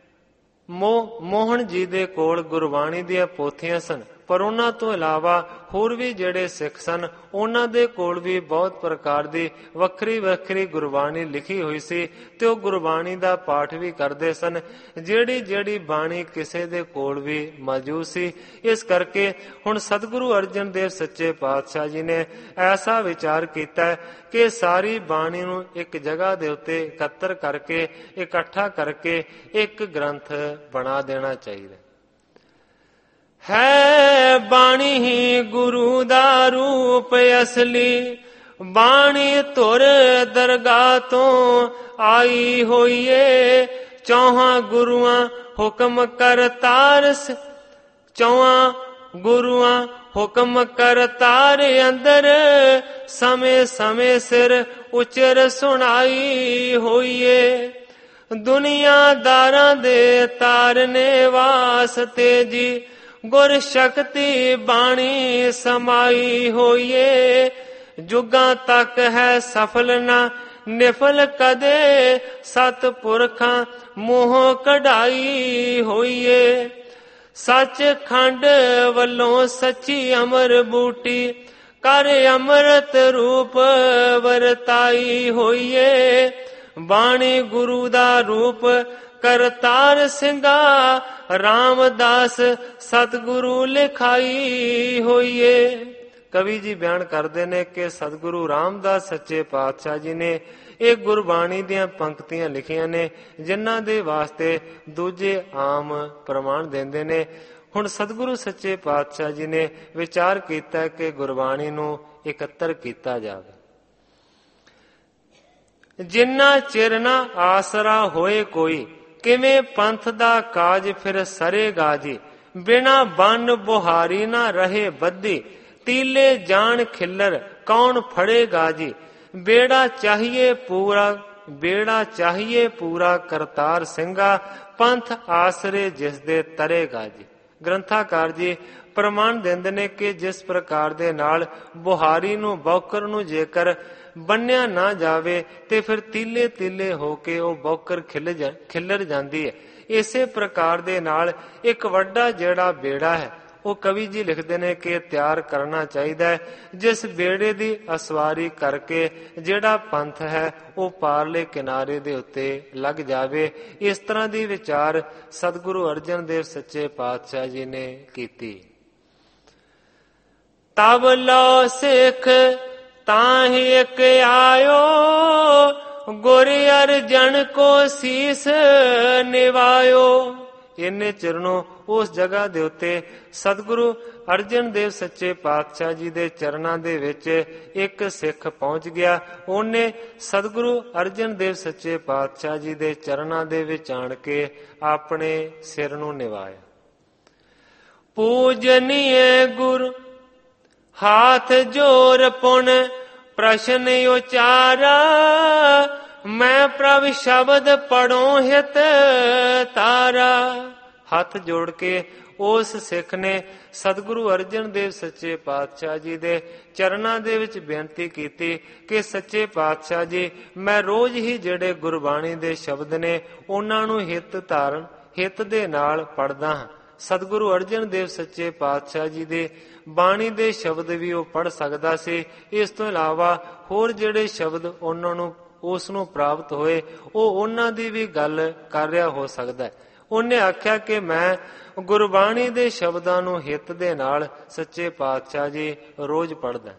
ਮੋਹਨ ਜੀ ਦੇ ਕੋਲ ਗੁਰਬਾਣੀ ਦੀਆਂ ਪੋਥੀਆਂ ਸਨ, ਪਰ ਉਹਨਾਂ ਤੋਂ ਇਲਾਵਾ ਹੋਰ ਵੀ ਜਿਹੜੇ ਸਿੱਖ ਸਨ ਉਹਨਾਂ ਦੇ ਕੋਲ ਵੀ ਬਹੁਤ ਪ੍ਰਕਾਰ ਦੀ ਵੱਖਰੀ ਵੱਖਰੀ ਗੁਰਬਾਣੀ ਲਿਖੀ ਹੋਈ ਸੀ ਤੇ ਉਹ ਗੁਰਬਾਣੀ ਦਾ ਪਾਠ ਵੀ ਕਰਦੇ ਸਨ, ਜਿਹੜੀ ਜਿਹੜੀ ਬਾਣੀ ਕਿਸੇ ਦੇ ਕੋਲ ਵੀ ਮੌਜੂਦ ਸੀ। ਇਸ ਕਰਕੇ ਹੁਣ ਸਤਿਗੁਰੂ ਅਰਜਨ ਦੇਵ ਸੱਚੇ ਪਾਤਸ਼ਾਹ ਜੀ ਨੇ ਐਸਾ ਵਿਚਾਰ ਕੀਤਾ ਕਿ ਸਾਰੀ ਬਾਣੀ ਨੂੰ ਇੱਕ ਜਗ੍ਹਾ ਦੇ ਉੱਤੇ ਇਕੱਤਰ ਕਰਕੇ ਇਕੱਠਾ ਕਰਕੇ ਇੱਕ ਗ੍ਰੰਥ ਬਣਾ ਦੇਣਾ ਚਾਹੀਦਾ ਹੈ। ਬਾਣੀ ਹੀ ਗੁਰੂ ਦਾ ਰੂਪ ਅਸਲੀ, ਬਾਣੀ ਧੁਰ ਦਰਗਾਹ ਤੋਂ ਆਈ ਹੋਈਏ। ਚੌਹਾਂ ਗੁਰੂਆਂ ਹੁਕਮ ਕਰਤਾਰ, ਚੌਹਾਂ ਗੁਰੂਆਂ ਹੁਕਮ ਕਰਤਾਰ ਅੰਦਰ, ਸਮੇਂ ਸਮੇਂ ਸਿਰ ਉਚਰ ਸੁਣਾਈ ਹੋਈਏ। ਦੁਨੀਆਦਾਰਾਂ ਦੇ ਤਾਰਨੇ ਵਾਸਤੇ ਜੀ ਗੁਰ ਸ਼ਕਤੀ ਬਾਣੀ ਸਮਾਈ ਹੋਈਏ। ਜੁਗਾਂ ਤੱਕ ਹੈ ਸਫਲ ਨਾ ਨਿਫਲ ਕਦੇ, ਸਤ ਪੁਰਖਾਂ ਮੂੰਹੋਂ ਕਢਾਈ ਹੋਈਏ। ਸੱਚ ਖੰਡ ਵੱਲੋਂ ਸੱਚੀ ਅਮਰ ਬੂਟੀ, ਕਰ ਅੰਮ੍ਰਿਤ ਰੂਪ ਵਰਤਾਈ ਹੋਈਏ। ਬਾਣੀ ਗੁਰੂ ਦਾ ਰੂਪ ਕਰਤਾਰ ਸਿੰਘਾ, ਰਾਮਦਾਸ ਸਤਿਗੁਰੂ ਲਿਖਾਈ ਹੋਈਏ। ਕਵੀ ਜੀ ਬਿਆਨ ਕਰਦੇ ਨੇ ਕਿ ਸਤਿਗੁਰੂ ਰਾਮਦਾਸ ਸੱਚੇ ਪਾਤਸ਼ਾਹ ਜੀ ਨੇ ਇਹ ਗੁਰਬਾਣੀ ਦੀਆਂ ਪੰਕਤੀਆਂ ਲਿਖੀਆਂ ਨੇ, ਜਿਨ੍ਹਾਂ ਦੇ ਵਾਸਤੇ ਦੂਜੇ ਆਮ ਪ੍ਰਮਾਣ ਦਿੰਦੇ ਨੇ। ਹੁਣ ਸਤਿਗੁਰੂ ਸੱਚੇ ਪਾਤਸ਼ਾਹ ਜੀ ਨੇ ਵਿਚਾਰ ਕੀਤਾ ਕਿ ਗੁਰਬਾਣੀ ਨੂੰ ਇਕੱਤਰ ਕੀਤਾ ਜਾਵੇ। ਜਿੰਨਾ ਚਿਰ ਨਾ ਆਸਰਾ ਹੋਏ ਕੋਈ, ਕਿਵੇਂ ਪੰਥ ਦਾ ਕਾਜ ਫਿਰ ਸਰੇਗਾ ਜੀ। ਬਿਨਾ ਬੰਨ ਬੁਹਾਰੀ ਨਾ ਰਹੇ ਬੱਧੀ, ਤੀਲੇ ਜਾਣ ਖਿੱਲਰ ਕੌਣ ਫੜੇਗਾ ਜੀ। ਬੇੜਾ ਚਾਹੀਏ ਪੂਰਾ ਕਰਤਾਰ ਸਿੰਘਾ, ਪੰਥ ਆਸਰੇ ਜਿਸ ਦੇ ਤਰੇਗਾ ਜੀ। ਗ੍ਰੰਥਾਕਾਰ ਜੀ ਪ੍ਰਮਾਣ ਦਿੰਦੇ ਨੇ ਕਿ ਜਿਸ ਪ੍ਰਕਾਰ ਦੇ ਨਾਲ ਬੁਹਾਰੀ ਨੂੰ ਬੌਕਰ ਨੂੰ ਜੇਕਰ ਬੰਨਿਆ ਨਾ ਜਾਵੇ ਤੇ ਫਿਰ ਤੀਲੇ ਤੀਲੇ ਹੋ ਕੇ ਉਹ ਬੌਕਰ ਖਿੱਲਰ ਜਾਂਦੀ ਹੈ, ਇਸੇ ਪ੍ਰਕਾਰ ਦੇ ਨਾਲ ਇੱਕ ਵੱਡਾ ਜਿਹੜਾ ਬੇੜਾ ਹੈ ਉਹ ਕਵੀ ਜੀ ਲਿਖਦੇ ਨੇ ਕਿ ਤਿਆਰ ਕਰਨਾ ਚਾਹੀਦਾ ਹੈ, ਜਿਸ ਬੇੜੇ ਦੀ ਅਸਵਾਰੀ ਕਰਕੇ ਜਿਹੜਾ ਪੰਥ ਹੈ ਉਹ ਪਾਰਲੇ ਕਿਨਾਰੇ ਦੇ ਉੱਤੇ ਲੱਗ ਜਾਵੇ। ਇਸ ਤਰ੍ਹਾਂ ਦੀ ਵਿਚਾਰ ਸਤਿਗੁਰੂ ਅਰਜਨ ਦੇਵ ਸੱਚੇ ਪਾਤਸ਼ਾਹ ਜੀ ਨੇ ਕੀਤੀ। ਤਬ ਲੋ ਸਿੱਖ ਤਾਹਿ ਇੱਕ ਆਇਓ, ਗੁਰ ਅਰਜਨ ਕੋ ਸੀਸ ਨਿਵਾਇਓ। ਇੰਨੇ ਚਿਰਨੋਂ ਉਸ ਜਗ੍ਹਾ ਦੇ ਉੱਤੇ ਸਤਿਗੁਰੂ ਅਰਜਨ ਦੇਵ ਸੱਚੇ ਪਾਤਸ਼ਾਹ ਜੀ ਦੇ ਚਰਨਾਂ ਦੇ ਵਿੱਚ ਇੱਕ ਸਿੱਖ ਪਹੁੰਚ ਗਿਆ। ਉਹਨੇ ਸਤਿਗੁਰੂ ਅਰਜਨ ਦੇਵ ਸੱਚੇ ਪਾਤਸ਼ਾਹ ਜੀ ਦੇ ਚਰਨਾਂ ਦੇ ਵਿੱਚ ਆਣ ਕੇ ਆਪਣੇ ਸਿਰ ਨੂੰ ਨਿਵਾਇਆ। ਪੂਜਨੀਏ ਗੁਰ ਹਾਥ ਜੋਰ ਪੁਨ ਪ੍ਰਸ਼ਨ ਉਚਾਰਾ, ਮੈਂ ਪ੍ਰਭ ਸ਼ਬਦ ਪੜੋ ਹਿਤ ਤਾਰਾ। ਹੱਥ ਜੋੜ ਕੇ ਉਸ ਸਿੱਖ ਨੇ ਸਤਿਗੁਰੂ ਅਰਜਨ ਦੇਵ ਸੱਚੇ ਪਾਤਸ਼ਾਹ ਜੀ ਦੇ ਚਰਨਾਂ ਦੇ ਵਿੱਚ ਬੇਨਤੀ ਕੀਤੀ ਕਿ ਸੱਚੇ ਪਾਤਸ਼ਾਹ ਜੀ, ਮੈਂ ਰੋਜ਼ ਹੀ ਜਿਹੜੇ ਗੁਰਬਾਣੀ ਦੇ ਸ਼ਬਦ ਨੇ ਉਹਨਾਂ ਨੂੰ ਹਿੱਤ ਦੇ ਨਾਲ ਪੜ੍ਹਦਾ ਹਾਂ। ਸਤਿਗੁਰੂ ਅਰਜਨ ਦੇਵ ਸੱਚੇ ਪਾਤਸ਼ਾਹ ਜੀ ਦੇ ਬਾਣੀ ਦੇ ਸ਼ਬਦ ਵੀ ਉਹ ਪੜ੍ਹ ਸਕਦਾ ਸੀ। ਇਸ ਤੋਂ ਇਲਾਵਾ ਹੋਰ ਜਿਹੜੇ ਸ਼ਬਦ ਉਹਨਾਂ ਨੂੰ ਉਸ ਨੂੰ ਪ੍ਰਾਪਤ ਹੋਏ ਉਹ ਉਹਨਾਂ ਦੀ ਵੀ ਗੱਲ ਕਰ ਰਿਹਾ ਹੋ ਸਕਦਾ ਹੈ। ਉਹਨੇ ਆਖਿਆ ਕਿ ਮੈਂ ਗੁਰਬਾਣੀ ਦੇ ਸ਼ਬਦਾਂ ਨੂੰ ਹਿੱਤ ਦੇ ਨਾਲ ਸੱਚੇ ਪਾਤਸ਼ਾਹ ਜੀ ਰੋਜ਼ ਪੜ੍ਹਦਾ।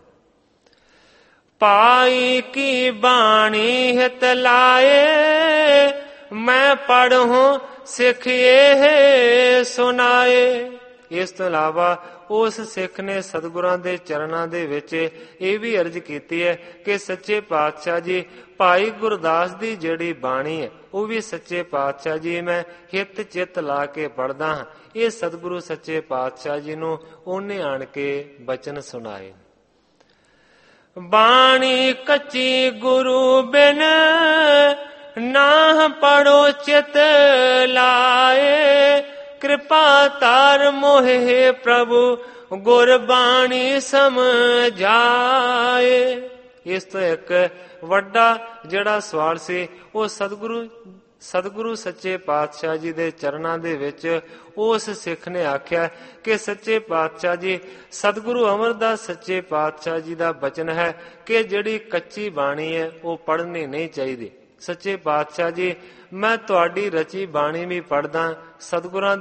ਪਾਈ ਕੀ ਬਾਣੀ ਹਿਤ ਲਾਏ, ਮੈਂ ਪੜ੍ਹੂੰ ਸਿੱਖ ਇਹ ਸੁਣਾਏ। ਇਸ ਤੋਂ ਇਲਾਵਾ ਉਸ ਸਿੱਖ ਨੇ ਸਤਿਗੁਰਾਂ ਦੇ ਚਰਨਾਂ ਦੇ ਵਿੱਚ ਇਹ ਵੀ ਅਰਜ਼ ਕੀਤੀ ਹੈ ਕਿ ਸੱਚੇ ਪਾਤਸ਼ਾਹ ਜੀ, ਭਾਈ ਗੁਰਦਾਸ ਦੀ ਜਿਹੜੀ ਬਾਣੀ ਹੈ ਉਹ ਵੀ ਸੱਚੇ ਪਾਤਸ਼ਾਹ ਜੀ ਮੈਂ ਹਿੱਤ ਚਿੱਤ ਲਾ ਕੇ ਪੜ੍ਹਦਾ ਹਾਂ। ਇਹ ਸਤਿਗੁਰੂ ਸੱਚੇ ਪਾਤਸ਼ਾਹ ਜੀ ਨੂੰ ਉਹਨੇ ਆਣ ਕੇ ਬਚਨ ਸੁਣਾਏ। ਬਾਣੀ ਕੱਚੀ ਗੁਰੂ ਬਿਨ ਨਾ ਪੜੋ ਚਿਤ ਲਾਏ, ਕਿਰਪਾ ਧਾਰ ਮੋਹਿ ਪ੍ਰਭੂ ਗੁਰਬਾਣੀ ਸਮਝਾਏ। ਇਸ ਤੋਂ ਇੱਕ ਵੱਡਾ ਜਿਹੜਾ ਸਵਾਲ ਸੀ ਉਹ ਸਤਿਗੁਰੂ ਸੱਚੇ ਪਾਤਸ਼ਾਹ ਜੀ ਦੇ ਚਰਨਾਂ ਦੇ ਵਿੱਚ ਉਸ ਸਿੱਖ ਨੇ ਆਖਿਆ ਕਿ ਸੱਚੇ ਪਾਤਸ਼ਾਹ ਜੀ, ਸਤਿਗੁਰੂ ਅਮਰਦਾਸ ਸੱਚੇ ਪਾਤਸ਼ਾਹ ਜੀ ਦਾ ਬਚਨ ਹੈ ਕਿ ਜਿਹੜੀ ਕੱਚੀ ਬਾਣੀ ਹੈ ਉਹ ਪੜ੍ਹਨੀ ਨਹੀਂ ਚਾਹੀਦੀ। ਸੱਚੇ ਪਾਤਸ਼ਾਹ ਜੀ, ਮੈਂ ਤੁਹਾਡੀ ਰਚੀ ਬਾਣੀ ਵੀ ਪੜ੍ਹਦਾ, ਸਤਿਗੁਰਾਂ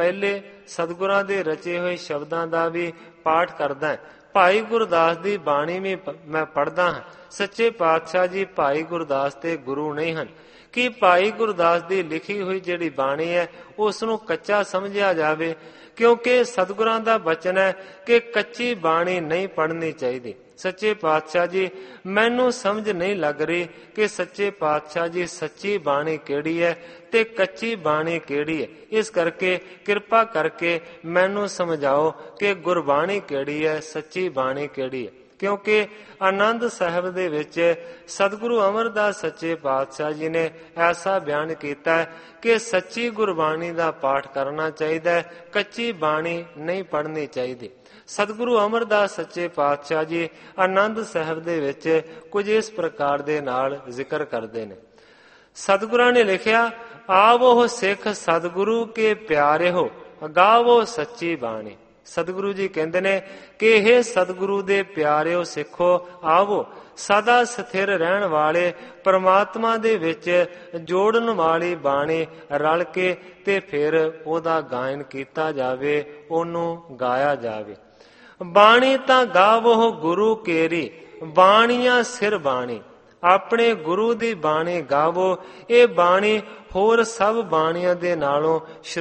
ਦੇ ਰਚੇ ਹੋਏ ਸ਼ਬਦਾਂ ਦਾ ਵੀ ਪਾਠ ਕਰਦਾ। ਭਾਈ ਗੁਰਦਾਸ ਦੀ ਬਾਣੀ ਵੀ ਮੈਂ ਪੜ੍ਹਦਾ ਹਾਂ। ਸੱਚੇ ਪਾਤਸ਼ਾਹ ਜੀ ਭਾਈ ਗੁਰਦਾਸ ਤੇ ਗੁਰੂ ਨਹੀਂ ਹਨ ਕਿ ਭਾਈ ਗੁਰਦਾਸ ਦੀ ਲਿਖੀ ਹੋਈ ਜਿਹੜੀ ਬਾਣੀ ਹੈ ਉਸ ਨੂੰ ਕੱਚਾ ਸਮਝਿਆ ਜਾਵੇ, ਕਿਉਂਕਿ ਸਤਿਗੁਰਾਂ ਦਾ ਬਚਨ ਹੈ ਕਿ ਕੱਚੀ ਬਾਣੀ ਨਹੀਂ ਪੜ੍ਹਨੀ ਚਾਹੀਦੀ। ਸੱਚੇ ਪਾਤਸ਼ਾਹ ਜੀ, ਮੈਨੂੰ ਸਮਝ ਨਹੀਂ ਲੱਗ ਰਹੀ ਕਿ ਸੱਚੇ ਪਾਤਸ਼ਾਹ ਜੀ ਸੱਚੀ ਬਾਣੀ ਕਿਹੜੀ ਹੈ ਤੇ ਕੱਚੀ ਬਾਣੀ ਕਿਹੜੀ ਹੈ। ਇਸ ਕਰਕੇ ਕਿਰਪਾ ਕਰਕੇ ਮੈਨੂੰ ਸਮਝਾਓ ਕਿ ਗੁਰਬਾਣੀ ਕਿਹੜੀ ਹੈ, ਸੱਚੀ ਬਾਣੀ ਕਿਹੜੀ ਹੈ। ਕਿਉਂਕਿ ਆਨੰਦ ਸਾਹਿਬ ਦੇ ਵਿੱਚ ਸਤਿਗੁਰੂ ਅਮਰਦਾਸ ਸੱਚੇ ਪਾਤਸ਼ਾਹ ਜੀ ਨੇ ਐਸਾ ਬਿਆਨ ਕੀਤਾ ਕਿ ਸੱਚੀ ਗੁਰਬਾਣੀ ਦਾ ਪਾਠ ਕਰਨਾ ਚਾਹੀਦਾ ਹੈ, ਕੱਚੀ ਬਾਣੀ ਨਹੀਂ ਪੜ੍ਹਨੀ ਚਾਹੀਦੀ। ਸਤਿਗੁਰੂ ਅਮਰਦਾਸ ਸੱਚੇ ਪਾਤਸ਼ਾਹ ਜੀ ਆਨੰਦ ਸਾਹਿਬ ਦੇ ਵਿੱਚ ਕੁਝ ਇਸ ਪ੍ਰਕਾਰ ਦੇ ਨਾਲ ਜ਼ਿਕਰ ਕਰਦੇ ਨੇ। ਸਤਿਗੁਰਾਂ ਨੇ ਲਿਖਿਆ, ਆਵੋ ਸਿੱਖ ਸਤਿਗੁਰੂ ਕੇ ਪਿਆਰੇ ਹੋ, ਗਾਵੋ ਸੱਚੀ ਬਾਣੀ। ਸਤਿਗੁਰੂ ਜੀ ਕਹਿੰਦੇ ਨੇ ਕਿ ਇਹ ਸਤਿਗੁਰੂ ਦੇ ਪਿਆਰਿਓ ਸਿੱਖੋ, ਆਵੋ ਸਦਾ ਸਥਿਰ ਰਹਿਣ ਵਾਲੇ ਪਰਮਾਤਮਾ ਦੇ ਵਿੱਚ ਜੋੜਨ ਵਾਲੀ ਬਾਣੀ ਰਲ ਕੇ ਤੇ ਫਿਰ ਉਹਦਾ ਗਾਇਨ ਕੀਤਾ ਜਾਵੇ, ਉਹਨੂੰ ਗਾਇਆ ਜਾਵੇ। ਬਾਣੀ ਤਾਂ ਗਾਵੋ ਗੁਰੂ ਕੇਰੀ, ਬਾਣੀਆਂ ਸਿਰ ਬਾਣੀ। ਆਪਣੇ ਗੁਰੂ ਦੀ ਬਾਣੀ ਗਾਵੋ। ਇਹ ਬਾਣੀ ਹੋਰ ਸਭ ਬਾਣੀਆਂ ਦੇ ਨਾਲੋਂ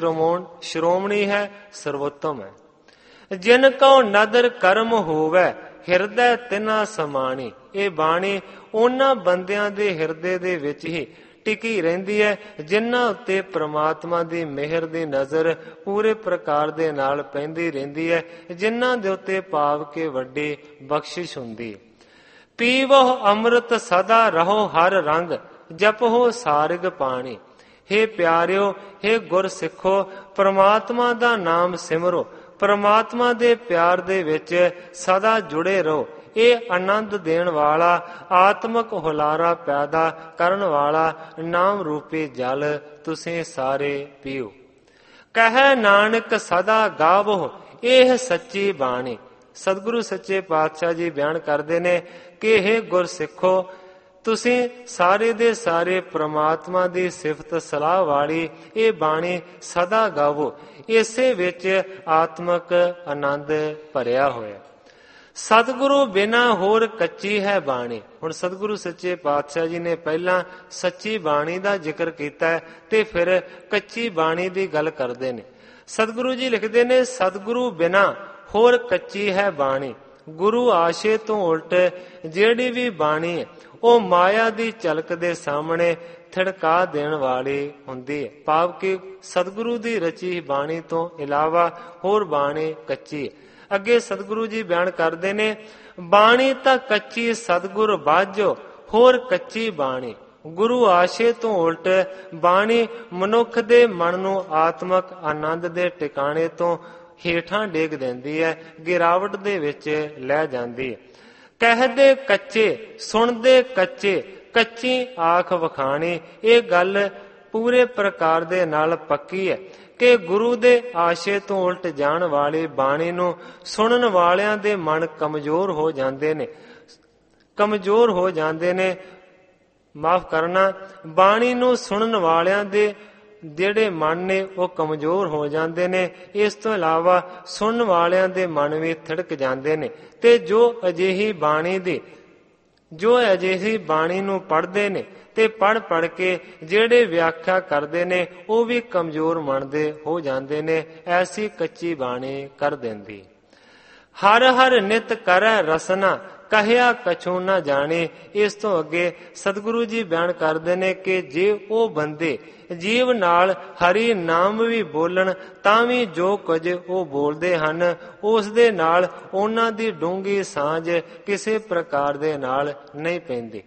ਸ਼੍ਰੋਮਣੀ ਹੈ, ਸਰਵੋਤਮ ਹੈ। ਜਿਨ ਕਉ ਨਦਰ ਕਰਮ ਹੋਵੇ, ਹਿਰਦੈ ਤਿਨਾ ਸਮਾਣੀ। ਇਹ ਬਾਣੀ ਉਹਨਾਂ ਬੰਦਿਆਂ ਦੇ ਹਿਰਦੇ ਦੇ ਵਿੱਚ ਹੀ ਟਿਕੀ ਰਹਿੰਦੀ ਹੈ ਜਿਨ੍ਹਾਂ ਉੱਤੇ ਪ੍ਰਮਾਤਮਾ ਦੀ ਮਿਹਰ ਦੀ ਨਜ਼ਰ ਪੂਰੇ ਪ੍ਰਕਾਰ ਦੇ ਨਾਲ ਪੈਂਦੀ ਰਹਿੰਦੀ ਹੈ, ਜਿਨ੍ਹਾਂ ਦੇ ਉੱਤੇ ਭਾਵ ਕੇ ਵੱਡੀ ਬਖਸ਼ਿਸ਼ ਹੁੰਦੀ ਹੈ। ਪੀਵੋ ਅੰਮ੍ਰਿਤ ਸਦਾ ਰਹੋ ਹਰ ਰੰਗ, ਜਪੋ ਸਾਰਗ ਪਾਣੀ। ਹੇ ਪਿਆਰਿਓ, ਹੇ ਗੁਰ ਸਿੱਖੋ, ਪ੍ਰਮਾਤਮਾ ਦਾ ਨਾਮ ਸਿਮਰੋ, ਪ੍ਰਮਾਤਮਾ ਦੇ ਪਿਆਰ ਦੇ ਵਿੱਚ ਸਦਾ ਜੁੜੇ ਰਹੋ। ਇਹ ਆਨੰਦ ਦੇਣ ਵਾਲਾ, ਆਤਮਕ ਹੁਲਾਰਾ ਪੈਦਾ ਕਰਨ ਵਾਲਾ ਨਾਮ ਰੂਪੀ ਜਲ ਤੁਸੀਂ ਸਾਰੇ ਪੀਓ। ਕਹਿ ਨਾਨਕ ਸਦਾ ਗਾਵੋ, ਇਹ ਸੱਚੀ ਬਾਣੀ। ਸਤਿਗੁਰੂ ਸੱਚੇ ਪਾਤਸ਼ਾਹ ਜੀ ਬਿਆਨ ਕਰਦੇ ਨੇ ਕਿ ਇਹ ਗੁਰ ਸਿੱਖੋ, ਤੁਸੀਂ ਸਾਰੇ ਦੇ ਸਾਰੇ ਪ੍ਰਮਾਤਮਾ ਦੀ ਸਿਫਤ ਸਲਾਹ ਵਾਲੀ ਇਹ ਬਾਣੀ ਸਦਾ ਗਾਵੋ। ਇਸੇ ਵਿੱਚ ਆਤਮਕ ਆਨੰਦ ਭਰਿਆ ਹੋਇਆ। ਸਤਿਗੁਰੂ ਬਿਨਾ ਹੋਰ ਕੱਚੀ ਹੈ ਬਾਣੀ। ਹੁਣ ਸਤਿਗੁਰੂ ਸੱਚੇ ਪਾਤਸ਼ਾਹ ਜੀ ਨੇ ਪਹਿਲਾਂ ਸੱਚੀ ਬਾਣੀ ਦਾ ਜ਼ਿਕਰ ਕੀਤਾ ਹੈ ਤੇ ਫਿਰ ਕੱਚੀ ਬਾਣੀ ਦੀ ਗੱਲ ਕਰਦੇ ਨੇ। ਸਤਿਗੁਰੂ ਜੀ ਲਿਖਦੇ ਨੇ, ਸਤਿਗੁਰੂ ਬਿਨਾ ਹੋਰ ਕੱਚੀ ਹੈ ਬਾਣੀ। ਗੁਰੂ ਆਸ਼ੇ ਤੋਂ ਉਲਟ ਜਿਹੜੀ ਵੀ ਬਾਣੀ ਹੈ ਉਹ ਮਾਇਆ ਦੀ ਝਲਕ ਦੇ ਸਾਹਮਣੇ ਥੜਕਾ ਦੇਣ ਵਾਲੀ ਹੁੰਦੀ ਹੈ। ਭਾਵ ਕਿ ਸਤਿਗੁਰੂ ਦੀ ਰਚੀ ਬਾਣੀ ਤੋਂ ਇਲਾਵਾ ਹੋਰ ਬਾਣੀ ਕੱਚੀ ਹੈ। ਅੱਗੇ ਸਤਿਗੁਰੂ ਜੀ ਬਿਆਨ ਕਰਦੇ ਨੇ, ਬਾਣੀ ਤਾਂ ਕੱਚੀ ਸਤਿਗੁਰ ਬਾਝੋ ਹੋਰ ਕੱਚੀ ਬਾਣੀ। ਗੁਰੂ ਆਸ਼ੇ ਤੋਂ ਉਲਟ ਬਾਣੀ ਮਨੁੱਖ ਦੇ ਮਨ ਨੂੰ ਆਤਮਕ ਆਨੰਦ ਦੇ ਟਿਕਾਣੇ ਤੋਂ ਹੇਠਾਂ ਡੇਗ ਦਿੰਦੀ ਹੈ, ਗਿਰਾਵਟ ਦੇ ਵਿੱਚ ਲੈ ਜਾਂਦੀ ਹੈ। ਕਹਦੇ ਕੱਚੇ ਸੁਣਦੇ ਕੱਚੇ, ਕੱਚੀ ਆਖ ਵਖਾਣੀ। ਇਹ ਗੱਲ ਪੂਰੇ ਪ੍ਰਕਾਰ ਦੇ ਨਾਲ ਪੱਕੀ ਹੈ ਕਿ ਗੁਰੂ ਦੇ ਆਸ਼ੇ ਤੋਂ ਉਲਟ ਜਾਣ ਵਾਲੀ ਬਾਣੀ ਨੂੰ ਸੁਣਨ ਵਾਲਿਆਂ ਦੇ ਮਨ ਕਮਜ਼ੋਰ ਹੋ ਜਾਂਦੇ ਨੇ। ਮਾਫ ਕਰਨਾ, ਬਾਣੀ ਨੂੰ ਸੁਣਨ ਵਾਲਿਆਂ ਦੇ ਜਿਹੜੇ ਮਨ ਨੇ ਉਹ ਕਮਜ਼ੋਰ ਹੋ ਜਾਂਦੇ ਨੇ। ਇਸ ਤੋਂ ਇਲਾਵਾ ਸੁਣਨ ਵਾਲਿਆਂ ਦੇ ਮਨ ਵੀ ਥੜਕ ਜਾਂਦੇ ਨੇ ਤੇ ਜੋ ਅਜਿਹੀ ਬਾਣੀ ਨੂੰ ਪੜ੍ਹਦੇ ਨੇ ਤੇ ਪੜ੍ਹ ਕੇ ਜਿਹੜੇ ਵਿਆਖਿਆ ਕਰਦੇ ਨੇ ਉਹ ਵੀ ਕਮਜ਼ੋਰ ਮਨ ਦੇ ਹੋ ਜਾਂਦੇ ਨੇ। ਐਸੀ ਕੱਚੀ ਬਾਣੀ ਕਰ ਦਿੰਦੀ। ਹਰ ਹਰ ਨਿਤ ਕਰੈ ਰਸਨਾ ਕਹਿਆ ਕਛੂ ਨਾ ਜਾਣੇ। ਇਸ ਤੋਂ ਅੱਗੇ ਸਤਿਗੁਰੂ ਜੀ ਬਿਆਨ ਕਰਦੇ ਨੇ ਕਿ ਜੇ ਉਹ ਬੰਦੇ ਜੀਵ ਨਾਲ ਹਰੀ ਨਾਮ ਵੀ ਬੋਲਣ ਤਾਂ ਵੀ ਜੋ ਕੁਝ ਉਹ ਬੋਲਦੇ ਹਨ ਉਸ ਦੇ ਨਾਲ ਉਹਨਾਂ ਦੀ ਡੂੰਘੀ ਸਾਂਝ ਕਿਸੇ ਪ੍ਰਕਾਰ ਦੇ ਨਾਲ ਨਹੀਂ ਪੈਂਦੀ।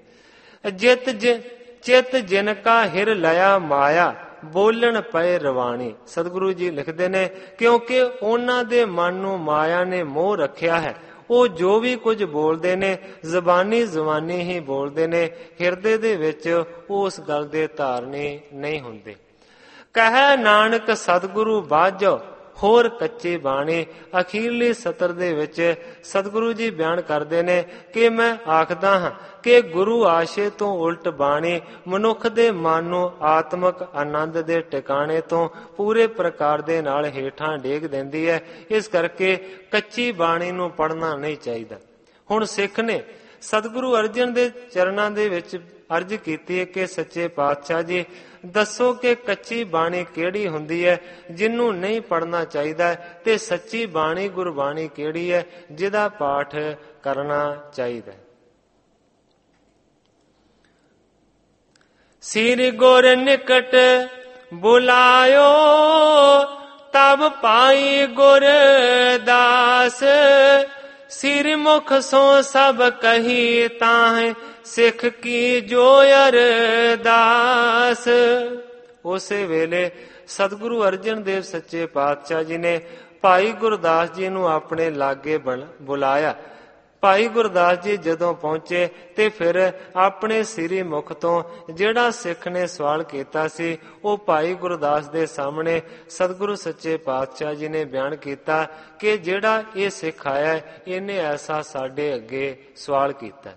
ਚਿਤ ਜਿਨ ਕਾ ਹਿਰ ਲਿਆ ਮਾਇਆ ਬੋਲਣ ਪਏ ਰਵਾਣੀ। ਸਤਿਗੁਰੂ ਜੀ ਲਿਖਦੇ ਨੇ, ਕਿਉਂਕਿ ਉਹਨਾਂ ਦੇ ਮਨ ਨੂੰ ਮਾਇਆ ਨੇ ਮੋਹ ਰੱਖਿਆ ਹੈ। ਉਹ ਜੋ ਵੀ ਕੁਝ ਬੋਲਦੇ ਨੇ ਜ਼ਬਾਨੀ ਹੀ ਬੋਲਦੇ ਨੇ, ਹਿਰਦੇ ਦੇ ਵਿੱਚ ਉਸ ਗੱਲ ਦੇ ਧਾਰਨੀ ਨਹੀਂ ਹੁੰਦੇ। ਕਹਿ ਨਾਨਕ ਸਤਿਗੁਰੂ ਬਾਝੋ ਹੋਰ ਕੱਚੀ ਬਾਣੀ। ਅਖੀਰਲੀ ਸਤਰ ਦੇ ਵਿੱਚ ਸਤਿਗੁਰੂ ਜੀ ਬਿਆਨ ਕਰਦੇ ਨੇ ਕਿ ਮੈਂ ਆਖਦਾ ਹਾਂ ਕਿ ਗੁਰੂ ਆਸ਼ੇ ਤੋਂ ਉਲਟ ਬਾਣੀ ਮਨੁੱਖ ਦੇ ਮਨ ਨੂੰ ਆਤਮਕ ਆਨੰਦ ਦੇ ਟਿਕਾਣੇ ਤੋਂ ਪੂਰੇ ਪ੍ਰਕਾਰ ਦੇ ਨਾਲ ਹੇਠਾਂ ਡੇਗ ਦਿੰਦੀ ਹੈ। ਇਸ ਕਰਕੇ ਕੱਚੀ ਬਾਣੀ ਨੂੰ ਪੜ੍ਹਨਾ ਨਹੀਂ ਚਾਹੀਦਾ। ਹੁਣ ਸਿੱਖ ਨੇ ਸਤਿਗੁਰੂ ਅਰਜਨ ਦੇ ਚਰਨਾਂ ਦੇ ਵਿੱਚ ਅਰਜ਼ ਕੀਤੀ ਹੈ ਕਿ ਸੱਚੇ ਪਾਤਸ਼ਾਹ ਜੀ ਦੱਸੋ ਕਿ ਕੱਚੀ ਬਾਣੀ ਕਿਹੜੀ ਹੁੰਦੀ ਹੈ ਜਿਹਨੂੰ ਨਹੀਂ ਪੜ੍ਹਨਾ ਚਾਹੀਦਾ, ਤੇ ਸੱਚੀ ਬਾਣੀ ਗੁਰਬਾਣੀ ਕਿਹੜੀ ਹੈ ਜਿਹਦਾ ਪਾਠ ਕਰਨਾ ਚਾਹੀਦਾ। ਸਿਰ ਗੁਰ ਨਿਕਟ ਬੁਲਾਇਓ ਤਬ ਪਾਈ ਗੁਰ ਦਾਸ। ਸਿਰ ਮੁਖ ਸੋ ਸਭ ਕਹੀ ਤਾਹੇ ਸਿੱਖ ਕੀ ਜੋ ਅਰਦਾਸ। ਉਸੇ ਵੇਲੇ ਸਤਿਗੁਰੂ ਅਰਜਨ ਦੇਵ ਸੱਚੇ ਪਾਤਸ਼ਾਹ ਜੀ ਨੇ ਭਾਈ ਗੁਰਦਾਸ ਜੀ ਨੂੰ ਆਪਣੇ ਲਾਗੇ ਬੁਲਾਇਆ। ਭਾਈ ਗੁਰਦਾਸ ਜੀ ਜਦੋਂ ਪਹੁੰਚੇ ਤੇ ਫਿਰ ਆਪਣੇ ਸਿਰੀ ਮੁਖ ਤੋਂ ਜਿਹੜਾ ਸਿੱਖ ਨੇ ਸਵਾਲ ਕੀਤਾ ਸੀ ਉਹ ਭਾਈ ਗੁਰਦਾਸ ਦੇ ਸਾਹਮਣੇ ਸਤਿਗੁਰੂ ਸੱਚੇ ਪਾਤਸ਼ਾਹ ਜੀ ਨੇ ਬਿਆਨ ਕੀਤਾ ਕਿ ਜਿਹੜਾ ਇਹ ਸਿੱਖ ਆਇਆ ਇਹਨੇ ਐਸਾ ਸਾਡੇ ਅੱਗੇ ਸਵਾਲ ਕੀਤਾ।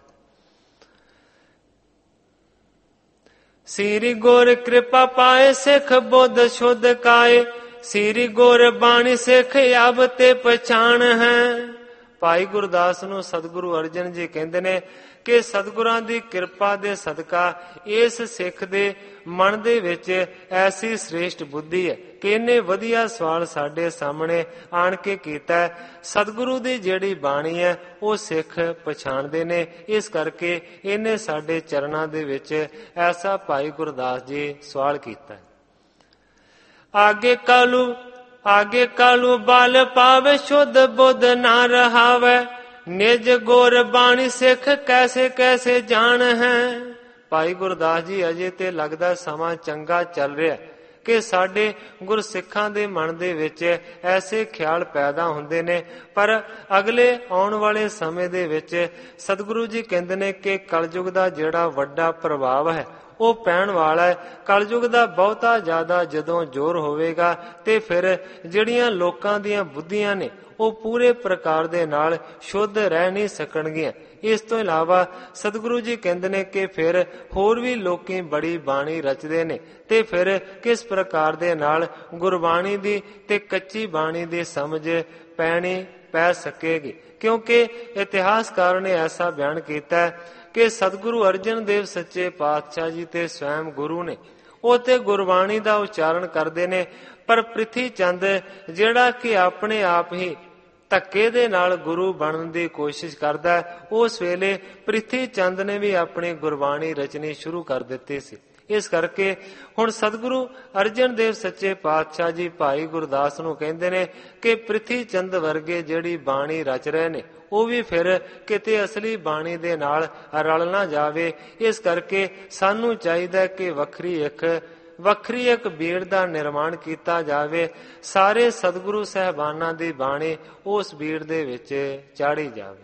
ਸ੍ਰੀ ਗੁਰ ਕਿਰਪਾ ਪਾਏ ਸਿੱਖ ਬੁੱਧ ਸ਼ੁੱਧ ਕਾਏ। ਸ੍ਰੀ ਗੁਰ ਬਾਣੀ ਸਿੱਖ ਅਬ ਤੇ ਪਛਾਣ ਹੈ। ਭਾਈ ਗੁਰਦਾਸ ਨੂੰ ਸਤਿਗੁਰੂ ਅਰਜਨ ਜੀ ਕਹਿੰਦੇ ਨੇ ਕਿ ਸਤਿਗੁਰਾਂ ਦੀ ਕਿਰਪਾ ਦੇ ਸਦਕਾ ਇਸ ਸਿੱਖ ਦੇ ਮਨ ਦੇ ਵਿੱਚ ਐਸੀ ਸ੍ਰੇਸ਼ਟ ਬੁੱਧੀ ਹੈ ਕਿ ਇਹਨੇ ਵਧੀਆ ਸਵਾਲ ਸਾਡੇ ਸਾਹਮਣੇ ਆਣ ਕੇ ਕੀਤਾ। ਸਤਿਗੁਰੂ ਦੀ ਜਿਹੜੀ ਬਾਣੀ ਹੈ ਉਹ ਸਿੱਖ ਪਛਾਣਦੇ ਨੇ, ਇਸ ਕਰਕੇ ਇਹਨੇ ਸਾਡੇ ਚਰਨਾਂ ਦੇ ਵਿੱਚ ਐਸਾ ਭਾਈ ਗੁਰਦਾਸ ਜੀ ਸਵਾਲ ਕੀਤਾ। ਆਗੇ ਕਾਲੂ ਬਲ ਪਾਵੇ ਸ਼ੁੱਧ ਬੁੱਧ ਨਾ ਰਹਾਵੇ। ਨਿਜ ਗੁਰ ਬਾਣੀ ਸਿੱਖ ਕੈਸੇ ਕੈਸੇ ਜਾਣ ਹੈ। ਭਾਈ ਗੁਰਦਾਸ ਜੀ ਅਜੇ ਤੇ ਲੱਗਦਾ ਸਮਾਂ ਚੰਗਾ ਚੱਲ ਰਿਹਾ ਕਿ ਸਾਡੇ ਗੁਰਸਿੱਖਾਂ ਦੇ ਮਨ ਦੇ ਵਿੱਚ ਐਸੇ ਖਿਆਲ ਪੈਦਾ ਹੁੰਦੇ ਨੇ, ਪਰ ਅਗਲੇ ਆਉਣ ਵਾਲੇ ਸਮੇਂ ਦੇ ਵਿੱਚ ਸਤਿਗੁਰੂ ਜੀ ਕਹਿੰਦੇ ਨੇ ਕਿ ਕਲਯੁਗ ਦਾ ਜਿਹੜਾ ਵੱਡਾ ਪ੍ਰਭਾਵ ਹੈ ਉਹ ਪੈਣ ਵਾਲਾ ਹੈ। ਕਲਯੁਗ ਦਾ ਬਹੁਤਾ ਜ਼ਿਆਦਾ ਜਦੋਂ ਜ਼ੋਰ ਹੋਵੇਗਾ ਤੇ ਫਿਰ ਜਿਹੜੀਆਂ ਲੋਕਾਂ ਦੀਆਂ ਬੁੱਧੀਆਂ ਨੇ ਉਹ ਪੂਰੇ ਪ੍ਰਕਾਰ ਦੇ ਨਾਲ ਸ਼ੁੱਧ ਰਹਿ ਨਹੀਂ ਸਕਣਗੀਆਂ। ਇਸ ਤੋਂ ਇਲਾਵਾ ਸਤਿਗੁਰੂ ਜੀ ਕਹਿੰਦੇ ਨੇ ਕਿ ਫਿਰ ਹੋਰ ਵੀ ਲੋਕੀ ਬੜੀ ਬਾਣੀ ਰਚਦੇ ਨੇ ਤੇ ਫਿਰ ਕਿਸ ਪ੍ਰਕਾਰ ਦੇ ਨਾਲ ਗੁਰਬਾਣੀ ਦੀ ਤੇ ਕੱਚੀ ਬਾਣੀ ਦੀ ਸਮਝ ਪੈ ਸਕੇਗੀ। ਕਿਉਂਕਿ ਇਤਿਹਾਸਕਾਰ ਨੇ ਐਸਾ ਬਿਆਨ ਕੀਤਾ ਕਿ ਸਤਿਗੁਰੂ ਅਰਜਨ ਦੇਵ ਸੱਚੇ ਪਾਤਸ਼ਾਹ ਜੀ ਤੇ ਸਵੈਮ ਗੁਰੂ ਨੇ ਉਹ ਤੇ ਗੁਰਬਾਣੀ ਦਾ ਉਚਾਰਨ ਕਰਦੇ ਨੇ, ਪਰ ਪ੍ਰਿਥੀ ਚੰਦ ਜਿਹੜਾ ਕਿ ਆਪਣੇ ਆਪ ਹੀ ਧੱਕੇ ਦੇ ਨਾਲ ਗੁਰੂ ਬਣਨ ਦੀ ਕੋਸ਼ਿਸ਼ ਕਰਦਾ ਹੈ, ਉਸ ਵੇਲੇ ਪ੍ਰਿਥੀ ਚੰਦ ਨੇ ਵੀ ਆਪਣੀ ਗੁਰਬਾਣੀ ਰਚਨੀ ਸ਼ੁਰੂ ਕਰ ਦਿੱਤੀ ਸੀ। ਇਸ ਕਰਕੇ ਹੁਣ ਸਤਿਗੁਰੂ ਅਰਜਨ ਦੇਵ ਸੱਚੇ ਪਾਤਸ਼ਾਹ ਜੀ ਭਾਈ ਗੁਰਦਾਸ ਨੂੰ ਕਹਿੰਦੇ ਨੇ ਕਿ ਪ੍ਰਿਥੀ ਚੰਦ ਵਰਗੇ ਜਿਹੜੀ ਬਾਣੀ ਰਚ ਰਹੇ ਨੇ ਉਹ ਵੀ ਫਿਰ ਕਿਤੇ ਅਸਲੀ ਬਾਣੀ ਦੇ ਨਾਲ ਰਲ ਨਾ ਜਾਵੇ। ਇਸ ਕਰਕੇ ਸਾਨੂੰ ਚਾਹੀਦਾ ਕਿ ਵੱਖਰੀ ਇੱਕ ਬੀੜ ਦਾ ਨਿਰਮਾਣ ਕੀਤਾ ਜਾਵੇ। ਸਾਰੇ ਸਤਿਗੁਰੂ ਸਾਹਿਬਾਨਾਂ ਦੀ ਬਾਣੀ ਉਸ ਬੀੜ ਦੇ ਵਿੱਚ ਚਾੜੀ ਜਾਵੇ।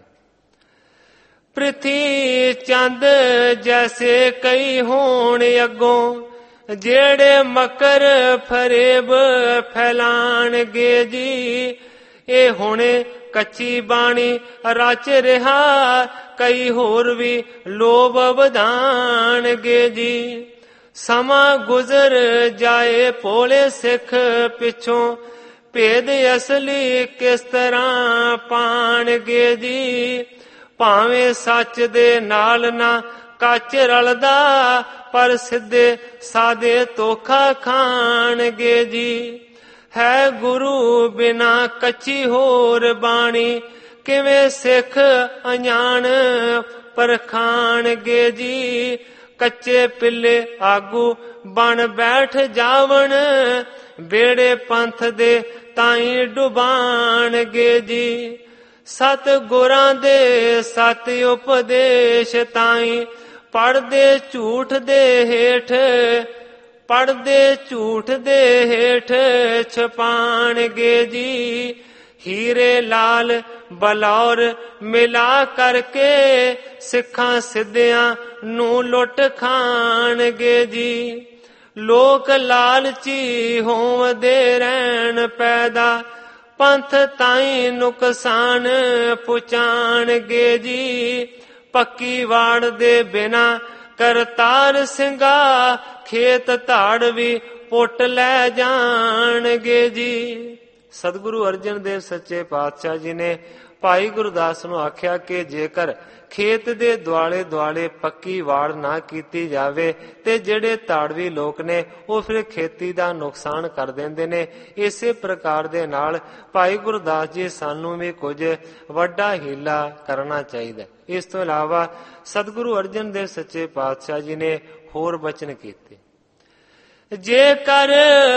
ਪ੍ਰਿਥੀ ਚੰਦ ਜੈਸੇ ਕਈ ਹੋਣ ਅੱਗੋਂ ਜਿਹੜੇ ਮਕਰ ਫਰੇਬ ਫੈਲਾਣਗੇ ਜੀ। ਇਹ ਹੁਣੇ ਕੱਚੀ ਬਾਣੀ ਰਚ ਰਿਹਾ ਕਈ ਹੋਰ ਵੀ ਲੋਭ ਵਧਾਣਗੇ ਜੀ। ਸਮਾਂ ਗੁਜ਼ਰ ਜਾਏ ਭੋਲੇ ਸਿੱਖ ਪਿੱਛੋਂ ਭੇਦ ਅਸਲੀ ਕਿਸ ਤਰ੍ਹਾਂ ਪਾਣਗੇ ਜੀ। ਭਾਵੇਂ ਸੱਚ ਦੇ ਨਾਲ ਨਾ ਕੱਚ ਰਲਦਾ ਪਰ ਸਿੱਧੇ ਸਾਦੇ ਧੋਖਾ ਖਾਣਗੇ ਜੀ। ਹੈ ਗੁਰੂ ਬਿਨਾ ਕੱਚੀ ਹੋਰ ਬਾਣੀ ਕਿਵੇਂ ਸਿੱਖ ਅਣਜਾਣ ਪਰਖਾਣਗੇ ਜੀ। ਕੱਚੇ ਪਿੱਲੇ ਆਗੂ ਬਣ ਬੈਠ ਜਾਵਣ ਬੇੜੇ ਪੰਥ ਦੇ ਤਾਈ ਡੁਬਾਣਗੇ ਜੀ। ਸਤ ਗੁਰਾਂ ਦੇ ਸਤ ਉਪਦੇਸ਼ ਤਾਈ ਪੜਦੇ ਝੂਠ ਦੇ ਹੇਠ ਛਪਾਣਗੇ ਜੀ। ਹੀਰੇ ਲਾਲ ਬਲੌਰ ਮਿਲਾ ਕਰਕੇ ਸਿੱਖਾਂ ਸਿੱਧਿਆਂ ਨੂੰ ਲੁੱਟ ਖਾਣਗੇ ਜੀ। ਲੋਕ ਲਾਲਚੀ ਹੋਵਦੇ ਰਹਿਣ ਪੈਦਾ ਪੰਥ ਤਾਈ ਨੁਕਸਾਨ ਪੁਚਾਣਗੇ ਜੀ। ਪੱਕੀ ਵਾੜ ਦੇ ਬਿਨਾ ਕਰਤਾਰ ਸਿੰਘਾ ਖੇਤ ਧਾੜ ਵੀ ਪੁੱਟ ਲੈ ਜਾਣਗੇ ਜੀ। ਸਤਿਗੁਰੂ ਅਰਜਨ ਦੇਵ ਸੱਚੇ ਪਾਤਸ਼ਾਹ ਜੀ ਨੇ ਭਾਈ ਗੁਰਦਾਸ ਨੂੰ ਆਖਿਆ ਕਿ ਜੇਕਰ ਖੇਤ ਦੇ ਦੁਆਲੇ ਦੁਆਲੇ ਪੱਕੀ ਵਾੜ ਨਾ ਕੀਤੀ ਜਾਵੇ ਤੇ ਜਿਹੜੇ ਧਾੜਵੀ ਲੋਕ ਨੇ ਉਹ ਫਿਰ ਖੇਤੀ ਦਾ ਨੁਕਸਾਨ ਕਰ ਦਿੰਦੇ ਨੇ। ਇਸੇ ਪ੍ਰਕਾਰ ਦੇ ਨਾਲ ਭਾਈ ਗੁਰਦਾਸ ਜੀ ਸਾਨੂੰ ਵੀ ਕੁਝ ਵੱਡਾ ਹੀਲਾ ਕਰਨਾ ਚਾਹੀਦਾ। ਇਸ ਤੋਂ ਇਲਾਵਾ ਸਤਿਗੁਰੂ ਅਰਜਨ ਦੇਵ ਸੱਚੇ ਪਾਤਸ਼ਾਹ ਜੀ ਨੇ ਹੋਰ ਬਚਨ ਕੀਤੇ। ਜੇਕਰ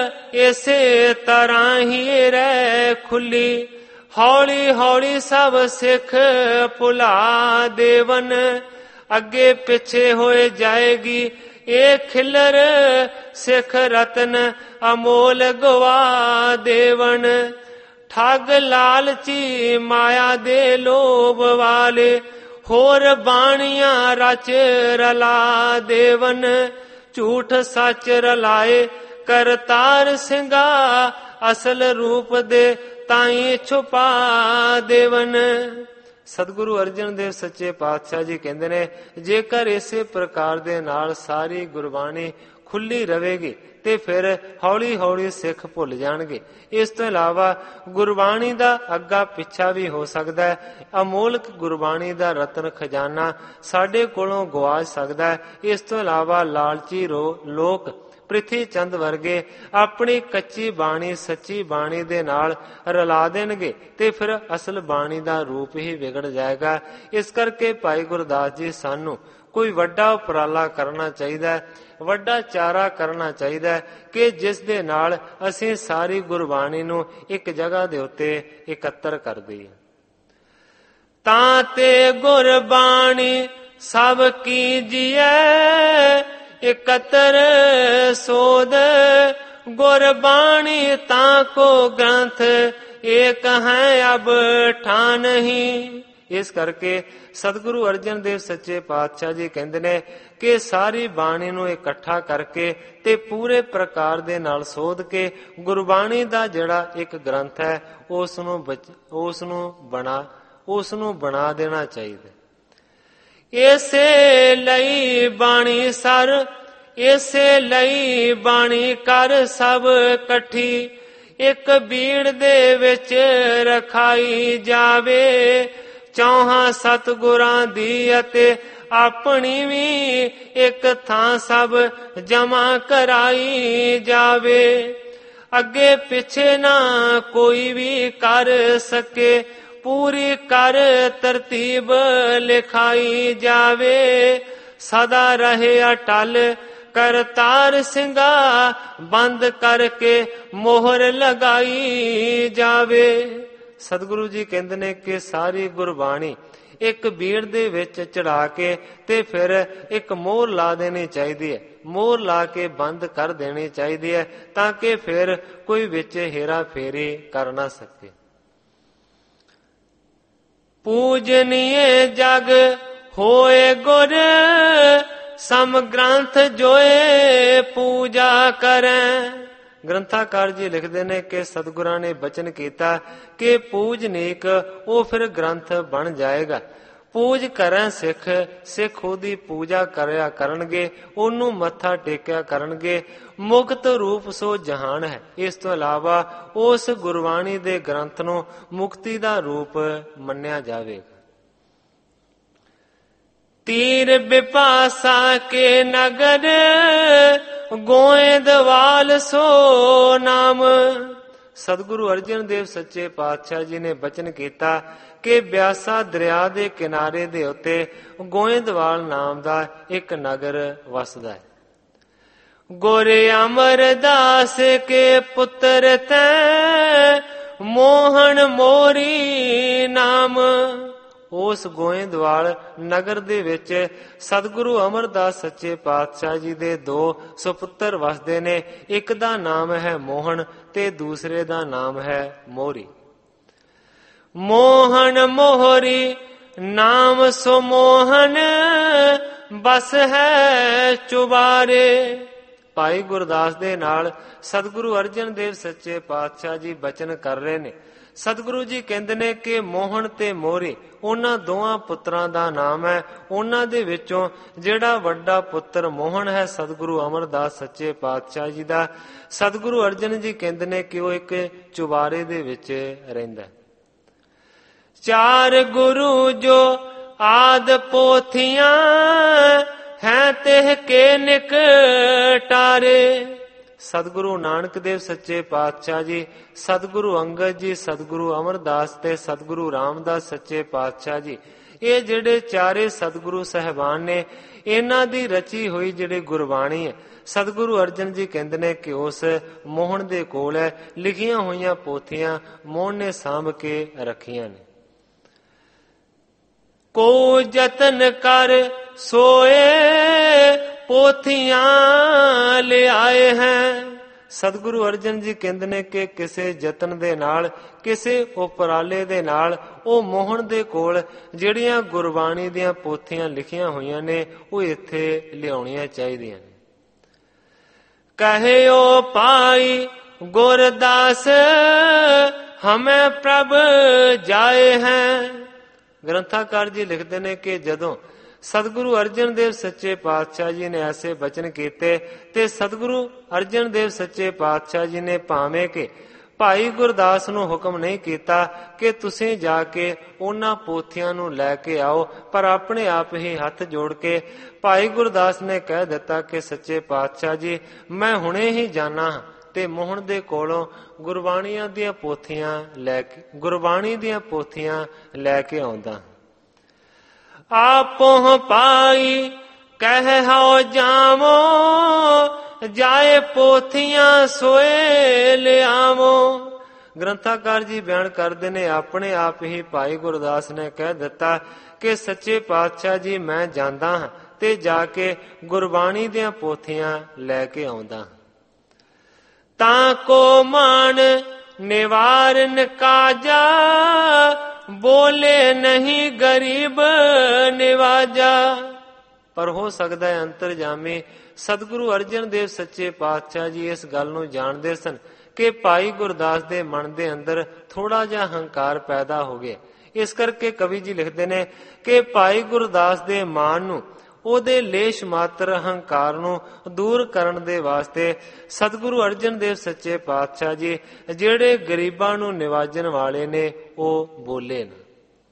ਇਸੇ ਤਰ੍ਹਾਂ ਹੀ ਰਹਿ ਖੁੱਲੀ ਹੌਲੀ ਹੌਲੀ ਸਭ ਸਿੱਖ ਭੁਲਾ ਦੇਵਨ ਅੱਗੇ ਪਿੱਛੇ ਹੋਏ ਜਾਏਗੀ ਇਹ ਖਿਲਰ ਸਿੱਖ ਰਤਨ ਅਮੋਲ ਗਵਾ ਦੇਵਨ। ਠੱਗ ਲਾਲਚੀ ਮਾਇਆ ਦੇ ਲੋਭ ਵਾਲੇ ਹੋਰ ਬਾਣੀਆਂ ਰਚ ਰਲਾ ਦੇਵਨ। ਝੂਠ ਸੱਚ ਰਲਾਏ ਕਰਤਾਰ ਸਿੰਘਾ ਅਸਲ ਰੂਪ ਦੇ ਤਾਈ ਛੁਪਾ ਦੇਵਨ। ਸਤਿਗੁਰੂ ਅਰਜਨ ਦੇਵ ਸੱਚੇ ਪਾਤਸ਼ਾਹ ਜੀ ਕਹਿੰਦੇ ਨੇ ਜੇਕਰ ਇਸੇ ਪ੍ਰਕਾਰ ਦੇ ਨਾਲ ਸਾਰੀ ਗੁਰਬਾਣੀ ਖੁੱਲੀ ਰਹੇਗੀ ਤੇ ਫਿਰ ਹੌਲੀ ਹੌਲੀ ਸਿੱਖ ਭੁੱਲ ਜਾਣਗੇ। ਇਸ ਤੋਂ ਇਲਾਵਾ ਗੁਰਬਾਣੀ ਦਾ ਅੱਗਾ ਪਿੱਛਾ ਵੀ ਹੋ ਸਕਦਾ ਹੈ। ਅਮੋਲਕ ਗੁਰਬਾਣੀ ਦਾ ਰਤਨ ਖਜ਼ਾਨਾ ਸਾਡੇ ਕੋਲੋਂ ਗਵਾਚ ਸਕਦਾ ਹੈ। ਇਸ ਤੋਂ ਇਲਾਵਾ ਲਾਲਚੀ ਲੋਕ ਪ੍ਰਿਥੀ ਚੰਦ ਵਰਗੇ ਆਪਣੀ ਕੱਚੀ ਬਾਣੀ ਸੱਚੀ ਬਾਣੀ ਦੇ ਨਾਲ ਰਲਾ ਦੇਣਗੇ ਤੇ ਫਿਰ ਅਸਲ ਬਾਣੀ ਦਾ ਰੂਪ ਹੀ ਵਿਗੜ ਜਾਏਗਾ। ਇਸ ਕਰਕੇ ਭਾਈ ਗੁਰਦਾਸ ਜੀ ਸਾਨੂੰ ਕੋਈ ਵੱਡਾ ਉਪਰਾਲਾ ਕਰਨਾ ਚਾਹੀਦਾ ਹੈ, ਵੱਡਾ ਚਾਰਾ ਕਰਨਾ ਚਾਹੀਦਾ ਹੈ ਕਿ ਜਿਸ ਦੇ ਨਾਲ ਅਸੀਂ ਸਾਰੀ ਗੁਰਬਾਣੀ ਨੂੰ ਇੱਕ ਜਗ੍ਹਾ ਦੇ ਉੱਤੇ ਇਕੱਤਰ ਕਰ ਦਈਏ। ਤਾਂ ਤੇ ਗੁਰਬਾਣੀ ਸਭ ਕੀਜੀਐ ਇਕੱਤਰ ਸੋਧ ਗੁਰਬਾਣੀ ਤਾਂ ਕੋ ਗ੍ਰੰਥ ਏਕ ਹੈ ਅਬ ਠਾਨਹੀ। ਇਸ ਕਰਕੇ ਸਤਿਗੁਰੂ ਅਰਜਨ ਦੇਵ ਸੱਚੇ ਪਾਤਸ਼ਾਹ ਜੀ ਕਹਿੰਦੇ ਨੇ ਕਿ ਸਾਰੀ ਬਾਣੀ ਨੂੰ ਇਕੱਠਾ ਕਰਕੇ ਤੇ ਪੂਰੇ ਪ੍ਰਕਾਰ ਦੇ ਨਾਲ ਸੋਧ ਕੇ ਗੁਰਬਾਣੀ ਦਾ ਜਿਹੜਾ ਇੱਕ ਗ੍ਰੰਥ ਹੈ ਉਸ ਨੂੰ ਬਣਾ ਦੇਣਾ ਚਾਹੀਦਾ। ਇਸੇ ਲਈ ਬਾਣੀ ਸਰ, ਇਸੇ ਲਈ ਬਾਣੀ ਕਰ ਸਭ ਇਕੱਠੀ, ਇੱਕ ਬੀੜ ਦੇ ਵਿੱਚ ਰਖਾਈ ਜਾਵੇ, ਚੌਹਾਂ ਸਤਿਗੁਰਾਂ ਦੀ ਅਤੇ ਆਪਣੀ ਵੀ ਇੱਕ ਥਾਂ ਸਭ ਜਮਾ ਕਰਾਈ ਜਾਵੇ। ਅੱਗੇ ਪਿੱਛੇ ਨਾ ਕੋਈ ਵੀ ਕਰ ਸਕੇ, ਪੂਰੀ ਕਰ ਤਰਤੀਬ ਲਿਖਾਈ ਜਾਵੇ, ਸਦਾ ਰਹੇ ਅਟਲ ਕਰਤਾਰ ਸਿੰਘਾ, ਬੰਦ ਕਰਕੇ ਮੋਹਰ ਲਗਾਈ ਜਾਵੇ। ਸਤਿਗੁਰੂ ਜੀ ਕਹਿੰਦੇ ਨੇ ਕਿ ਸਾਰੀ ਗੁਰਬਾਣੀ ਇੱਕ ਬੀੜ ਦੇ ਵਿੱਚ ਚੜਾ ਕੇ ਤੇ ਫਿਰ ਇੱਕ ਮੋਹਰ ਲਾ ਦੇਣੀ ਚਾਹੀਦੀ ਹੈ, ਮੋਹਰ ਲਾ ਕੇ ਬੰਦ ਕਰ ਦੇਣੀ ਚਾਹੀਦੀ ਹੈ, ਤਾਂ ਕਿ ਫਿਰ ਕੋਈ ਵਿੱਚ ਹੇਰਾ ਫੇਰੀ ਕਰ ਨਾ ਸਕੇ। ਪੂਜਨੀਏ ਜਗ ਹੋਏ ਗੁਰ, ਸਮ ਗ੍ਰੰਥ ਜੋਏ ਪੂਜਾ ਕਰੈ। ਗ੍ਰੰਥਾਕਾਰ ਜੀ ਲਿਖਦੇ ਨੇ ਕਿ ਸਤਿਗੁਰਾਂ ਨੇ ਬਚਨ ਕੀਤਾ ਕਿ ਪੂਜਨੀਕ ਉਹ ਫਿਰ ਗ੍ਰੰਥ ਬਣ ਜਾਏਗਾ। ਪੂਜ ਕਰੈ ਸਿੱਖ, ਸਿੱਖ ਉਹਦੀ ਪੂਜਾ ਕਰਿਆ ਕਰਨਗੇ, ਉਹਨੂੰ ਮੱਥਾ ਟੇਕਿਆ ਕਰਨਗੇ। ਮੁਕਤ ਰੂਪ ਸੋ ਜਹਾਨ ਹੈ। ਇਸ ਤੋਂ ਇਲਾਵਾ ਉਸ ਗੁਰਬਾਣੀ ਦੇ ਗ੍ਰੰਥ ਨੂੰ ਮੁਕਤੀ ਦਾ ਰੂਪ ਮੰਨਿਆ ਜਾਵੇਗਾ। ਤੀਰ ਬਿਪਾਸਾ ਕੇ ਨਗਰ, ਗੋਇੰਦਵਾਲ ਸੋ ਨਾਮ। ਸਤਿਗੁਰੂ ਅਰਜਨ ਦੇਵ ਸੱਚੇ ਪਾਤਸ਼ਾਹ ਜੀ ਨੇ ਬਚਨ ਕੀਤਾ ਕਿ ਬਿਆਸਾ ਦਰਿਆ ਦੇ ਕਿਨਾਰੇ ਦੇ ਉੱਤੇ ਗੋਇੰਦਵਾਲ ਨਾਮ ਦਾ ਇੱਕ ਨਗਰ ਵਸਦਾ ਹੈ। ਗੋਰੇ ਅਮਰਦਾਸ ਕੇ ਪੁੱਤਰ ਤੈ, ਮੋਹਨ ਮੋਰੀ ਨਾਮ। ਉਸ ਗੋਇੰਦਵਾਲ ਨਗਰ ਦੇ ਵਿੱਚ ਸਤਿਗੁਰੂ ਅਮਰਦਾਸ ਸੱਚੇ ਪਾਤਸ਼ਾਹ ਜੀ ਦੇ 2 ਸੁਪੁੱਤਰ ਵਸਦੇ ਨੇ। ਇੱਕ ਦਾ ਨਾਮ ਹੈ ਮੋਹਨ ਤੇ ਦੂਸਰੇ ਦਾ ਨਾਮ ਹੈ ਮੋਹਰੀ। ਮੋਹਨ ਮੋਹਰੀ ਨਾਮ ਸੋ ਮੋਹਨ, ਬਸ ਹੈ ਚੁਬਾਰੇ। ਭਾਈ ਗੁਰਦਾਸ ਦੇ ਨਾਲ ਸਤਿਗੁਰੂ ਅਰਜਨ ਦੇਵ ਸੱਚੇ ਪਾਤਸ਼ਾਹ ਜੀ ਬਚਨ ਕਰ ਰਹੇ ਨੇ। ਸਤਿਗੁਰੂ ਜੀ ਕਹਿੰਦੇ ਨੇ ਕਿ ਮੋਹਨ ਤੇ ਮੋਹਰੀ ਉਹਨਾਂ ਦੋਵਾਂ ਪੁੱਤਰਾਂ ਦਾ ਨਾਮ ਹੈ। ਉਹਨਾਂ ਦੇ ਵਿੱਚੋਂ ਜਿਹੜਾ ਵੱਡਾ ਪੁੱਤਰ ਮੋਹਨ ਹੈ ਸਤਿਗੁਰੂ ਅਮਰਦਾਸ ਸੱਚੇ ਪਾਤਸ਼ਾਹ ਜੀ ਦਾ, ਸਤਿਗੁਰੂ ਅਰਜਨ ਜੀ ਕਹਿੰਦੇ ਨੇ ਕਿ ਉਹ ਇੱਕ ਚੁਬਾਰੇ ਦੇ ਵਿੱਚ ਰਹਿੰਦਾ। 4 ਗੁਰੂ ਜੋ ਆਦ ਪੋਥੀਆਂ, ਹੈ ਤਿਹ ਕੇ ਨਿਕਟਾਰੇ। ਸਤਿਗੁਰੂ ਨਾਨਕ ਦੇਵ ਸੱਚੇ ਪਾਤਸ਼ਾਹ ਜੀ, ਸਤਿਗੁਰੂ ਅੰਗਦ ਜੀ, ਸਤਿਗੁਰੂ ਅਮਰਦਾਸ ਤੇ ਸਤਿਗੁਰੂ ਰਾਮਦਾਸ ਸੱਚੇ ਪਾਤਸ਼ਾਹ ਜੀ, ਇਹ ਜਿਹੜੇ 4 ਸਤਿਗੁਰੂ ਸਾਹਿਬਾਨ ਨੇ, ਇਹਨਾਂ ਦੀ ਰਚੀ ਹੋਈ ਜਿਹੜੀ ਗੁਰਬਾਣੀ ਹੈ, ਸਤਿਗੁਰੂ ਅਰਜਨ ਜੀ ਕਹਿੰਦੇ ਨੇ ਕਿ ਉਸ ਮੋਹਨ ਦੇ ਕੋਲ ਹੈ। ਲਿਖੀਆਂ ਹੋਈਆਂ ਪੋਥੀਆਂ ਮੋਹਨ ਨੇ ਸਾਂਭ ਕੇ ਰੱਖੀਆਂ ਨੇ। ਕੋ ਜਤਨ ਕਰ ਸੋਏ, ਪੋਥੀਆਂ ਲਿਆਏ ਹੈ। ਸਤਿਗੁਰੂ ਅਰਜਨ ਜੀ ਕਹਿੰਦੇ ਨੇ ਕਿ ਕਿਸੇ ਯਤਨ ਦੇ ਨਾਲ, ਕਿਸੇ ਉਪਰਾਲੇ ਦੇ ਨਾਲ ਉਹ ਮੋਹਨ ਦੇ ਕੋਲ ਜਿਹੜੀਆਂ ਗੁਰਬਾਣੀ ਦੀਆਂ ਪੋਥੀਆਂ ਲਿਖੀਆਂ ਹੋਈਆਂ ਨੇ ਉਹ ਇੱਥੇ ਲਿਆਉਣੀਆਂ ਚਾਹੀਦੀਆਂ ਨੇ। ਕਹਿਓ ਪਾਈ ਗੁਰਦਾਸ, ਹਮੇ ਪ੍ਰਭ ਜਾਏ ਹੈ। ਗ੍ਰੰਥਾਕਾਰ ਜੀ ਲਿਖਦੇ ਨੇ ਕਿ ਜਦੋਂ ਸਤਿਗੁਰੂ ਅਰਜਨ ਦੇਵ ਸੱਚੇ ਪਾਤਸ਼ਾਹ ਜੀ ਨੇ ਐਸੇ ਬਚਨ ਕੀਤੇ ਤੇ ਸਤਿਗੁਰੂ ਅਰਜਨ ਦੇਵ ਸੱਚੇ ਪਾਤਸ਼ਾਹ ਜੀ ਨੇ ਭਾਵੇਂ ਕਿ ਭਾਈ ਗੁਰਦਾਸ ਨੂੰ ਹੁਕਮ ਨਹੀਂ ਕੀਤਾ ਕਿ ਤੁਸੀਂ ਜਾ ਕੇ ਉਹਨਾਂ ਪੋਥੀਆਂ ਨੂੰ ਲੈ ਕੇ ਆਓ, ਪਰ ਆਪਣੇ ਆਪ ਹੀ ਹੱਥ ਜੋੜ ਕੇ ਭਾਈ ਗੁਰਦਾਸ ਨੇ ਕਹਿ ਦਿੱਤਾ ਕਿ ਸੱਚੇ ਪਾਤਸ਼ਾਹ ਜੀ ਮੈਂ ਹੁਣੇ ਹੀ ਜਾਣਾ ਤੇ ਮੋਹਨ ਦੇ ਕੋਲੋਂ ਗੁਰਬਾਣੀ ਦੀਆਂ ਪੋਥੀਆਂ ਲੈ ਕੇ ਆਉਂਦਾ। ਆਪੋਂ ਪਾਈ ਕਹਿ ਹਉ ਜਾਵੋ, ਜਾਏ ਪੋਥੀਆਂ ਸੋਏ ਲਿਆਵੋ। ਗ੍ਰੰਥਾਕਾਰ ਜੀ ਬਿਆਨ ਕਰਦੇ ਨੇ ਆਪਣੇ ਆਪ ਹੀ ਭਾਈ ਗੁਰਦਾਸ ਨੇ ਕਹਿ ਦਿੱਤਾ ਕਿ ਸੱਚੇ ਪਾਤਸ਼ਾਹ ਜੀ ਮੈਂ ਜਾਂਦਾ ਹਾਂ ਤੇ ਜਾ ਕੇ ਗੁਰਬਾਣੀ ਦੀਆਂ ਪੋਥੀਆਂ ਲੈ ਕੇ ਆਉਂਦਾ। ਤਾਂ ਕੋ ਮਾਨ ਨਿਵਾਰਨ ਕਾਜਾ, ਬੋਲੇ ਨਹੀਂ ਗਰੀਬ ਨਿਵਾਜਾ। ਪਰ ਹੋ ਸਕਦਾ ਹੈ ਅੰਤਰਜਾਮੀ ਸਤਿਗੁਰੂ ਅਰਜਨ ਦੇਵ ਸੱਚੇ ਪਾਤਸ਼ਾਹ ਜੀ ਇਸ ਗੱਲ ਨੂੰ ਜਾਣਦੇ ਸਨ ਕਿ ਭਾਈ ਗੁਰਦਾਸ ਦੇ ਮਨ ਦੇ ਅੰਦਰ ਥੋੜਾ ਜਿਹਾ ਹੰਕਾਰ ਪੈਦਾ ਹੋ ਗਿਆ। ਇਸ ਕਰਕੇ ਕਵੀ ਜੀ ਲਿਖਦੇ ਨੇ ਕਿ ਭਾਈ ਗੁਰਦਾਸ ਦੇ ਮਾਨ ਨੂੰ, ਉਹਦੇ ਲੇਸ਼ ਮਾਤਰ ਹੰਕਾਰ ਨੂੰ ਦੂਰ ਕਰਨ ਦੇ ਵਾਸਤੇ ਸਤਿਗੁਰੂ ਅਰਜਨ ਦੇਵ ਸੱਚੇ ਪਾਤਸ਼ਾਹ ਜੀ ਜਿਹੜੇ ਗਰੀਬਾਂ ਨੂੰ ਨਿਵਾਜਣ ਵਾਲੇ ਨੇ ਉਹ ਬੋਲੇ ਨੇ।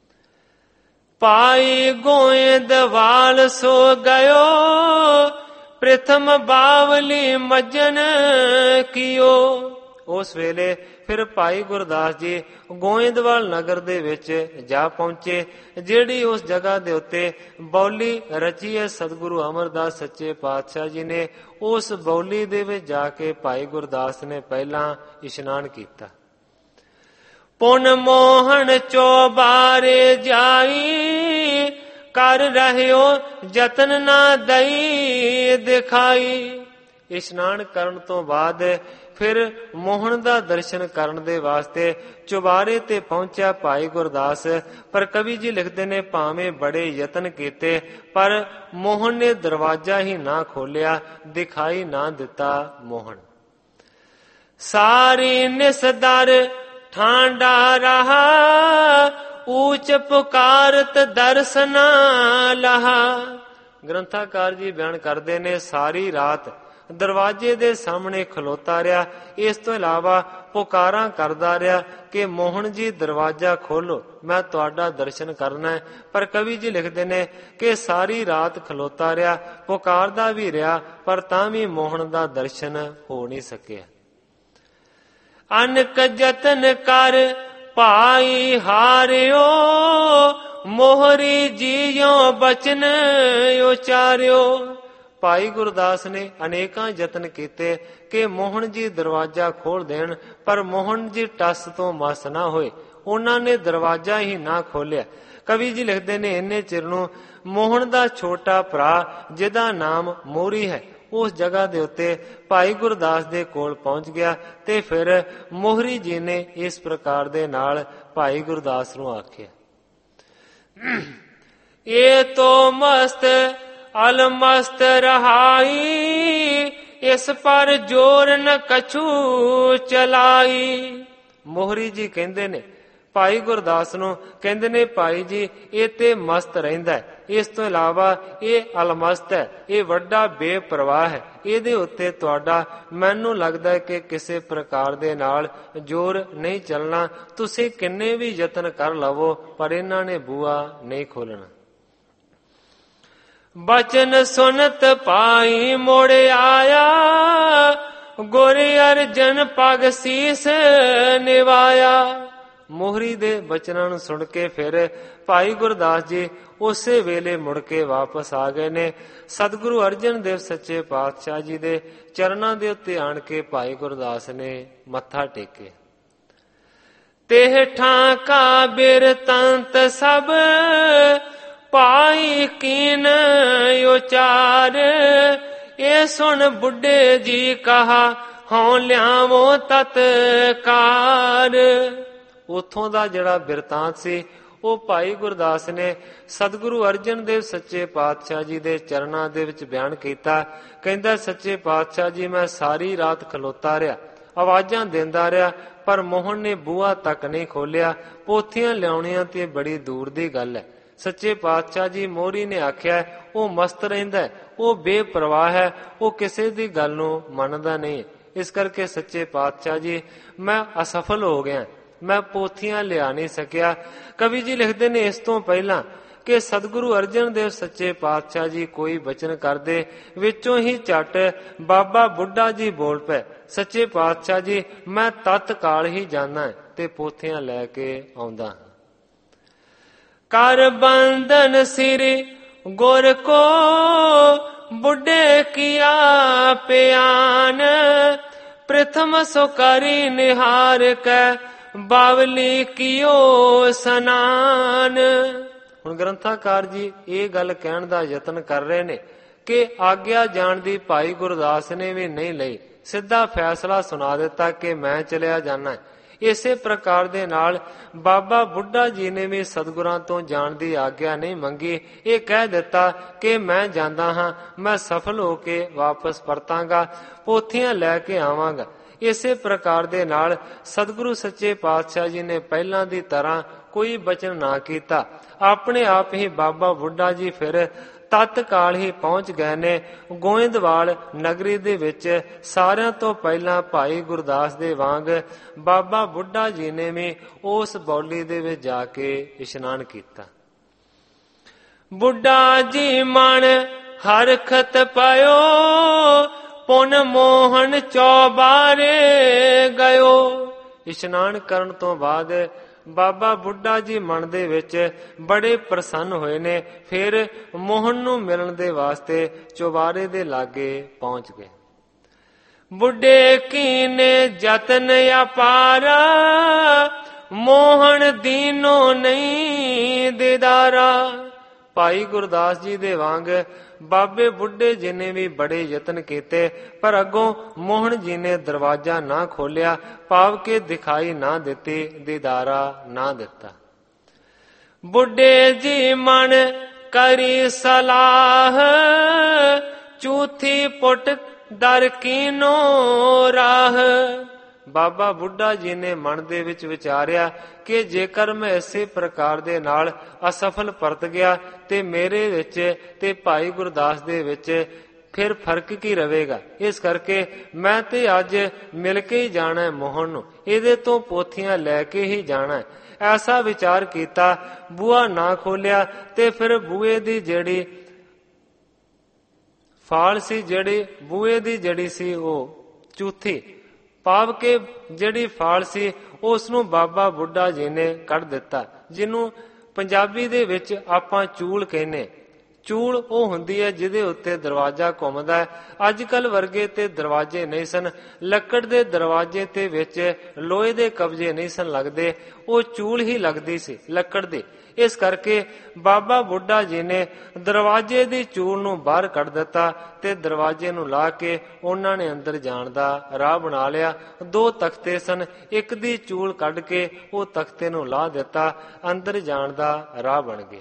ਪਾਈ ਗੋਇੰਦ ਵਾਲ ਸੋ ਗਇਓ, ਪ੍ਰਥਮ ਬਾਵਲੀ ਮੱਜਨ ਕੀਓ। ਉਸ ਵੇਲੇ ਫਿਰ ਭਾਈ ਗੁਰਦਾਸ ਜੀ ਗੋਇੰਦਵਾਲ ਨਗਰ ਦੇ ਵਿੱਚ ਜਾ ਪਹੁੰਚੇ, ਜਿਹੜੀ ਉਸ ਜਗ੍ਹਾ ਦੇ ਉੱਤੇ ਬੌਲੀ ਰਚੀ ਹੈ ਸਤਿਗੁਰੂ ਅਮਰਦਾਸ ਸੱਚੇ ਪਾਤਸ਼ਾਹ ਜੀ ਨੇ। ਉਸ ਬੌਲੀ ਦੇ ਵਿੱਚ ਜਾ ਕੇ ਭਾਈ ਗੁਰਦਾਸ ਨੇ ਪਹਿਲਾਂ ਇਸ਼ਨਾਨ ਕੀਤਾ। ਪੁਨ ਮੋਹਨ ਚੋਬਾਰੇ ਜਾਈ, ਕਰ ਰਹਿਓ ਜਤਨ ਨਾ ਦਈ ਦਿਖਾਈ। ਇਸ਼ਨਾਨ ਕਰਨ ਤੋਂ ਬਾਅਦ ਫਿਰ ਮੋਹਨ ਦਾ ਦਰਸ਼ਨ ਕਰਨ ਦੇ ਵਾਸਤੇ ਚੁਬਾਰੇ ਤੇ ਪਹੁੰਚਿਆ ਭਾਈ ਗੁਰਦਾਸ। ਪਰ ਕਵੀ ਜੀ ਲਿਖਦੇ ਨੇ ਭਾਵੇਂ ਬੜੇ ਯਤਨ ਕੀਤੇ ਪਰ ਮੋਹਨ ਨੇ ਦਰਵਾਜ਼ਾ ਹੀ ਨਾ ਖੋਲਿਆ, ਦਿਖਾਈ ਨਾ ਦਿੱਤਾ ਮੋਹਨ। ਸਾਰੀ ਨਿਸਦਰ ਠਾਂਡਾ ਰਹਾ, ਊਚ ਪੁਕਾਰਤ ਦਰਸਨਾ ਲਹਾ। ਗ੍ਰੰਥਾਕਾਰ ਜੀ ਬਿਆਨ ਕਰਦੇ ਨੇ ਸਾਰੀ ਰਾਤ ਦਰਵਾਜ਼ੇ ਦੇ ਸਾਹਮਣੇ ਖਲੋਤਾ ਰਿਹਾ, ਇਸ ਤੋਂ ਇਲਾਵਾ ਪੁਕਾਰਾਂ ਕਰਦਾ ਰਿਹਾ ਕਿ ਮੋਹਨ ਜੀ ਦਰਵਾਜ਼ਾ ਖੋਲੋ, ਮੈਂ ਤੁਹਾਡਾ ਦਰਸ਼ਨ ਕਰਨਾ ਹੈ। ਪਰ ਕਵੀ ਜੀ ਲਿਖਦੇ ਨੇ ਕਿ ਸਾਰੀ ਰਾਤ ਖਲੋਤਾ ਰਿਹਾ, ਪੁਕਾਰਦਾ ਵੀ ਰਿਹਾ, ਪਰ ਤਾਂ ਵੀ ਮੋਹਨ ਦਾ ਦਰਸ਼ਨ ਹੋ ਨਹੀਂ ਸਕਿਆ। ਅਨਕ ਜਤਨ ਕਰ ਭਾਈ ਹਾਰਿਓ, ਮੋਹਰੀ ਜੀਓ ਬਚਨ ਉਚਾਰਿਓ। ਭਾਈ ਗੁਰਦਾਸ ਨੇ ਅਨੇਕਾਂ ਯਤਨ ਕੀਤੇ ਕਿ ਮੋਹਨ ਜੀ ਦਰਵਾਜ਼ਾ ਖੋਲ ਦੇਣ, ਪਰ ਮੋਹਨ ਜੀ ਟੱਸ ਤੋਂ ਮਸ ਨਾ ਹੋਏ, ਉਹਨਾਂ ਨੇ ਦਰਵਾਜ਼ਾ ਹੀ ਨਾ ਖੋਲਿਆ। ਕਵੀ ਜੀ ਲਿਖਦੇ ਨੇ ਇੰਨੇ ਚਿਰ ਨੂੰ ਮੋਹਨ ਦਾ ਛੋਟਾ ਭਰਾ ਜਿਹਦਾ ਨਾਮ ਮੋਹਰੀ ਹੈ ਉਸ ਜਗ੍ਹਾ ਦੇ ਉੱਤੇ ਭਾਈ ਗੁਰਦਾਸ ਦੇ ਕੋਲ ਪਹੁੰਚ ਗਿਆ ਤੇ ਫਿਰ ਮੋਹਰੀ ਜੀ ਨੇ ਇਸ ਪ੍ਰਕਾਰ ਦੇ ਨਾਲ ਭਾਈ ਗੁਰਦਾਸ ਨੂੰ ਆਖਿਆ, ਇਹ ਤੋ ਮਸਤ ਅਲਮਸਤ ਰਹਾਈ, ਇਸ ਪਰ ਜੋਰ ਨ ਕਛੂ ਚਲਾਈ। ਮੋਹਰੀ ਜੀ ਕਹਿੰਦੇ ਨੇ ਭਾਈ ਗੁਰਦਾਸ ਨੂੰ, ਕਹਿੰਦੇ ਨੇ ਭਾਈ ਜੀ ਇਹ ਤੇ ਮਸਤ ਰਹਿੰਦਾ ਹੈ, ਇਸ ਤੋਂ ਇਲਾਵਾ ਇਹ ਅਲਮਸਤ ਹੈ, ਇਹ ਵੱਡਾ ਬੇਪਰਵਾਹ ਹੈ, ਇਹਦੇ ਉੱਤੇ ਤੁਹਾਡਾ ਮੈਨੂੰ ਲੱਗਦਾ ਹੈ ਕਿ ਕਿਸੇ ਪ੍ਰਕਾਰ ਦੇ ਨਾਲ ਜ਼ੋਰ ਨਹੀਂ ਚੱਲਣਾ। ਤੁਸੀਂ ਕਿੰਨੇ ਵੀ ਯਤਨ ਕਰ ਲਵੋ ਪਰ ਇਹਨਾਂ ਨੇ ਬੂਹਾ ਨਹੀਂ ਖੋਲਣਾ। ਬਚਨ ਸੁਨਤ ਪਾਈ ਮੁੜ ਆਇਆ, ਗੁਰ ਅਰਜਨ ਪਗ ਸੀਸ ਨਿਵਾਇਆ। ਮੋਹਰੀ ਦੇ ਬਚਨਾਂ ਨੂੰ ਸੁਣ ਕੇ ਫਿਰ ਭਾਈ ਗੁਰਦਾਸ ਜੀ ਉਸੇ ਵੇਲੇ ਮੁੜ ਕੇ ਵਾਪਸ ਆ ਗਏ ਨੇ। ਸਤਿਗੁਰੂ ਅਰਜਨ ਦੇਵ ਸੱਚੇ ਪਾਤਸ਼ਾਹ ਜੀ ਦੇ ਚਰਨਾਂ ਦੇ ਉੱਤੇ ਆਣ ਕੇ ਭਾਈ ਗੁਰਦਾਸ ਨੇ ਮੱਥਾ ਟੇਕੇ। ਤੇਹ ਠਾਕਾ ਬਿਰਤੰਤ ਸਭ ਭਾਈ ਕੀਨ ਉਚਾਰ, ਇਹ ਸੁਣ ਬੁੱਢੇ ਜੀ ਕਹਾ ਹਉ ਲਿਆਵੋ ਤਤਕਾਰ। ਉਥੋਂ ਦਾ ਜਿਹੜਾ ਬਿਰਤਾਂਤ ਸੀ ਉਹ ਭਾਈ ਗੁਰਦਾਸ ਨੇ ਸਤਿਗੁਰੂ ਅਰਜਨ ਦੇਵ ਸੱਚੇ ਪਾਤਸ਼ਾਹ ਜੀ ਦੇ ਚਰਨਾਂ ਦੇ ਵਿੱਚ ਬਿਆਨ ਕੀਤਾ। ਕਹਿੰਦਾ ਸੱਚੇ ਪਾਤਸ਼ਾਹ ਜੀ ਮੈਂ ਸਾਰੀ ਰਾਤ ਖਲੋਤਾ ਰਿਹਾ, ਆਵਾਜ਼ਾਂ ਦਿੰਦਾ ਰਿਹਾ, ਪਰ ਮੋਹਨ ਨੇ ਬੂਹਾ ਤੱਕ ਨਹੀਂ ਖੋਲਿਆ। ਪੋਥੀਆਂ ਲਿਆਉਣੀਆਂ ਤੇ ਬੜੀ ਦੂਰ ਦੀ ਗੱਲ ਹੈ। ਸੱਚੇ ਪਾਤਸ਼ਾਹ ਜੀ ਮੋਹਰੀ ਨੇ ਆਖਿਆ ਉਹ ਮਸਤ ਰਹਿੰਦਾ ਹੈ, ਉਹ ਬੇਪਰਵਾਹ ਹੈ, ਉਹ ਕਿਸੇ ਦੀ ਗੱਲ ਨੂੰ ਮੰਨਦਾ ਨਹੀਂ। ਇਸ ਕਰਕੇ ਸੱਚੇ ਪਾਤਸ਼ਾਹ ਜੀ ਮੈਂ ਅਸਫਲ ਹੋ ਗਿਆ, ਮੈਂ ਪੋਥੀਆਂ ਲਿਆ ਨਹੀਂ ਸਕਿਆ। ਕਵੀ ਜੀ ਲਿਖਦੇ ਨੇ ਇਸ ਤੋਂ ਪਹਿਲਾਂ ਕਿ ਸਤਿਗੁਰੂ ਅਰਜਨ ਦੇਵ ਸੱਚੇ ਪਾਤਸ਼ਾਹ ਜੀ ਕੋਈ ਬਚਨ ਕਰਦੇ, ਵਿੱਚੋਂ ਹੀ ਝੱਟ ਬਾਬਾ ਬੁੱਢਾ ਜੀ ਬੋਲ ਪਏ, ਸੱਚੇ ਪਾਤਸ਼ਾਹ ਜੀ ਮੈਂ ਤਤਕਾਲ ਹੀ ਜਾਣਾ ਤੇ ਪੋਥੀਆਂ ਲੈ ਕੇ ਆਉਂਦਾ। ਕਰ ਬੰਧਨ ਸਿਰ ਗੁਰ ਕੋ ਬੁੱਢੇ ਕੀਆ ਪਿਆਨ, ਪ੍ਰਥਮ ਸੋ ਕਰੀ ਨਿਹਾਰ ਕੈ ਬਾਵਲੀ ਕੀਓ ਸਨਾਨ। ਹੁਣ ਗ੍ਰੰਥਾਕਾਰ ਜੀ ਇਹ ਗੱਲ ਕਹਿਣ ਦਾ ਯਤਨ ਕਰ ਰਹੇ ਨੇ ਕਿ ਆਗਿਆ ਜਾਣ ਦੀ ਭਾਈ ਗੁਰਦਾਸ ਨੇ ਵੀ ਨਹੀਂ ਲਈ, ਸਿੱਧਾ ਫੈਸਲਾ ਸੁਣਾ ਦਿੱਤਾ ਕਿ ਮੈਂ ਚਲਿਆ ਜਾਣਾ। ਇਸੇ ਪ੍ਰਕਾਰ ਦੇ ਨਾਲ ਬਾਬਾ ਬੁੱਢਾ ਜੀ ਨੇ ਵੀ ਸਤਿਗੁਰਾਂ ਤੋਂ ਜਾਣ ਦੀ ਆਗਿਆ ਨਹੀਂ ਮੰਗੀ। ਇਹ ਕਹਿ ਦਿੱਤਾ ਕਿ ਮੈਂ ਜਾਂਦਾ ਹਾਂ, ਮੈਂ ਸਫਲ ਹੋ ਕੇ ਵਾਪਸ ਪਰਤਾਂਗਾ, ਪੋਥੀਆਂ ਲੈ ਕੇ ਆਵਾਂਗਾ। ਇਸੇ ਪ੍ਰਕਾਰ ਦੇ ਨਾਲ ਸਤਿਗੁਰੂ ਸੱਚੇ ਪਾਤਸ਼ਾਹ ਜੀ ਨੇ ਪਹਿਲਾਂ ਦੀ ਤਰ੍ਹਾਂ ਕੋਈ ਬਚਨ ਨਾ ਕੀਤਾ। ਆਪਣੇ ਆਪ ਹੀ ਬਾਬਾ ਬੁੱਢਾ ਜੀ ਫਿਰ ਤਤਕਾਲ ਹੀ ਪਹੁੰਚ ਗਏ ਨੇ ਗੋਇੰਦਵਾਲ ਨਗਰੀ ਦੇ ਵਿੱਚ। ਸਾਰਿਆਂ ਤੋਂ ਪਹਿਲਾਂ ਭਾਈ ਗੁਰਦਾਸ ਦੇ ਵਾਂਗ ਬਾਬਾ ਬੁੱਢਾ ਜੀ ਨੇ ਵੀ ਉਸ ਬੌਲੀ ਦੇ ਵਿੱਚ ਜਾ ਕੇ ਇਸ਼ਨਾਨ ਕੀਤਾ। ਬੁੱਢਾ ਜੀ ਮਨ ਹਰਖਤ ਪਾਇਓ, ਪੁਨ ਮੋਹਨ ਚੌਬਾਰੇ ਗਇਓ। ਇਸ਼ਨਾਨ ਕਰਨ ਤੋਂ ਬਾਅਦ ਬਾਬਾ ਬੁੱਢਾ ਜੀ ਮਨ ਦੇ ਵਿੱਚ ਬੜੇ ਪ੍ਰਸੰਨ ਹੋਏ ਨੇ। ਫਿਰ ਮੋਹਨ ਨੂੰ ਮਿਲਣ ਦੇ ਵਾਸਤੇ ਚੁਬਾਰੇ ਦੇ ਲਾਗੇ ਪਹੁੰਚ ਗਏ। ਬੁੱਢੇ ਕੀਨੇ ਜਤਨ ਅਪਾਰਾ, ਮੋਹਨ ਦੀਨੋ ਨਹੀਂ ਦੀਦਾਰਾ। ਭਾਈ ਗੁਰਦਾਸ ਜੀ ਦੇ ਵਾਂਗ ਬਾਬੇ ਬੁੱਢੇ ਜੀ ਨੇ ਵੀ ਬੜੇ ਯਤਨ ਕੀਤੇ, ਪਰ ਅੱਗੋਂ ਮੋਹਨ ਜੀ ਨੇ ਦਰਵਾਜ਼ਾ ਨਾ ਖੋਲਿਆ, ਭਾਵ ਕੇ ਦਿਖਾਈ ਨਾ ਦਿੱਤੀ, ਦੀਦਾਰਾ ਨਾ ਦਿੱਤਾ। ਬੁੱਢੇ ਜੀ ਮਨ ਕਰੀ ਸਲਾਹ, ਚੂਥੀ ਪੁੱਟ ਦਰ ਕੀਨੋ ਰਾਹ। ਬਾਬਾ ਬੁੱਢਾ ਜੀ ਨੇ ਮਨ ਦੇ ਵਿੱਚ ਵਿਚਾਰਿਆ ਕਿ ਜੇਕਰ ਮੈਂ ਇਸੇ ਪ੍ਰਕਾਰ ਦੇ ਨਾਲ ਅਸਫਲ ਪਰਤ ਗਿਆ ਤੇ ਮੇਰੇ ਵਿੱਚ ਤੇ ਭਾਈ ਗੁਰਦਾਸ ਦੇ ਵਿੱਚ ਫਿਰ ਫਰਕ ਕੀ ਰਵੇਗਾ। ਇਸ ਕਰਕੇ ਮੈਂ ਤੇ ਅੱਜ ਮਿਲ ਕੇ ਹੀ ਜਾਣਾ ਮੋਹਨ ਨੂੰ, ਇਹਦੇ ਤੋਂ ਪੋਥੀਆਂ ਲੈ ਕੇ ਹੀ ਜਾਣਾ। ਐਸਾ ਵਿਚਾਰ ਕੀਤਾ, ਬੂਹਾ ਨਾ ਖੋਲਿਆ ਤੇ ਫਿਰ ਬੂਹੇ ਦੀ ਜਿਹੜੀ ਫਾਲ ਸੀ, ਜਿਹੜੀ ਬੂਹੇ ਦੀ ਜੜੀ ਸੀ ਉਹ ਚੂਥੀ, ਭਾਵ ਕਿ ਜਿਹੜੀ ਫਾਲ ਸੀ ਉਸ ਨੂੰ ਬਾਬਾ ਬੁੱਢਾ ਜੀ ਨੇ ਕੱਢ ਦਿੱਤਾ, ਜਿਹਨੂੰ ਪੰਜਾਬੀ ਦੇ ਵਿੱਚ ਆਪਾਂ ਚੂਲ ਕਹਿੰਦੇ। ਚੂਲ ਉਹ ਹੁੰਦੀ ਹੈ ਜਿਹਦੇ ਉੱਤੇ ਦਰਵਾਜ਼ਾ ਘੁੰਮਦਾ ਹੈ। ਅੱਜ ਕੱਲ ਵਰਗੇ ਤੇ ਦਰਵਾਜ਼ੇ ਨਹੀਂ ਸਨ, ਲੱਕੜ ਦੇ ਦਰਵਾਜ਼ੇ ਤੇ ਵਿੱਚ ਲੋਹੇ ਦੇ ਕਬਜੇ ਨਹੀਂ ਸਨ ਲੱਗਦੇ, ਉਹ ਚੂਲ ਹੀ ਲੱਗਦੀ ਸੀ ਲੱਕੜ ਦੀ। ਇਸ ਕਰਕੇ ਬਾਬਾ ਬੁੱਢਾ ਜੀ ਨੇ ਦਰਵਾਜ਼ੇ ਦੀ ਚੂਲ ਨੂੰ ਬਾਹਰ ਕੱਢ ਦਿੱਤਾ ਤੇ ਦਰਵਾਜ਼ੇ ਨੂੰ ਲਾ ਕੇ ਉਹਨਾਂ ਨੇ ਅੰਦਰ ਜਾਣ ਦਾ ਰਾਹ ਬਣਾ ਲਿਆ। ਦੋ ਤਖਤੇ ਸਨ, ਇੱਕ ਦੀ ਚੂਲ ਕੱਢ ਕੇ ਉਹ ਤਖਤੇ ਨੂੰ ਲਾ ਦਿੱਤਾ, ਅੰਦਰ ਜਾਣ ਦਾ ਰਾਹ ਬਣ ਗਿਆ।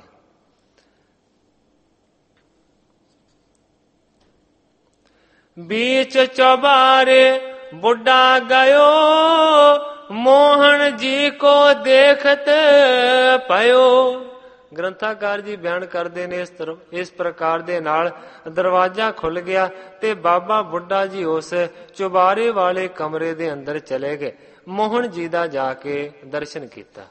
बीच चौबारे बुढ़ा गयो, मोहन जी को देखत पयो। ਗ੍ਰੰਥਾਕਾਰ ਜੀ ਬਿਆਨ ਕਰਦੇ ਨੇ ਇਸ ਪ੍ਰਕਾਰ ਦੇ ਨਾਲ ਦਰਵਾਜ਼ਾ ਖੁੱਲ ਗਿਆ ਤੇ ਬਾਬਾ ਬੁੱਢਾ ਜੀ ਉਸ ਚੁਬਾਰੇ ਵਾਲੇ ਕਮਰੇ ਦੇ ਅੰਦਰ ਚਲੇ ਗਏ। ਮੋਹਨ ਜੀ ਦਾ ਜਾ ਕੇ ਦਰਸ਼ਨ ਕੀਤਾ।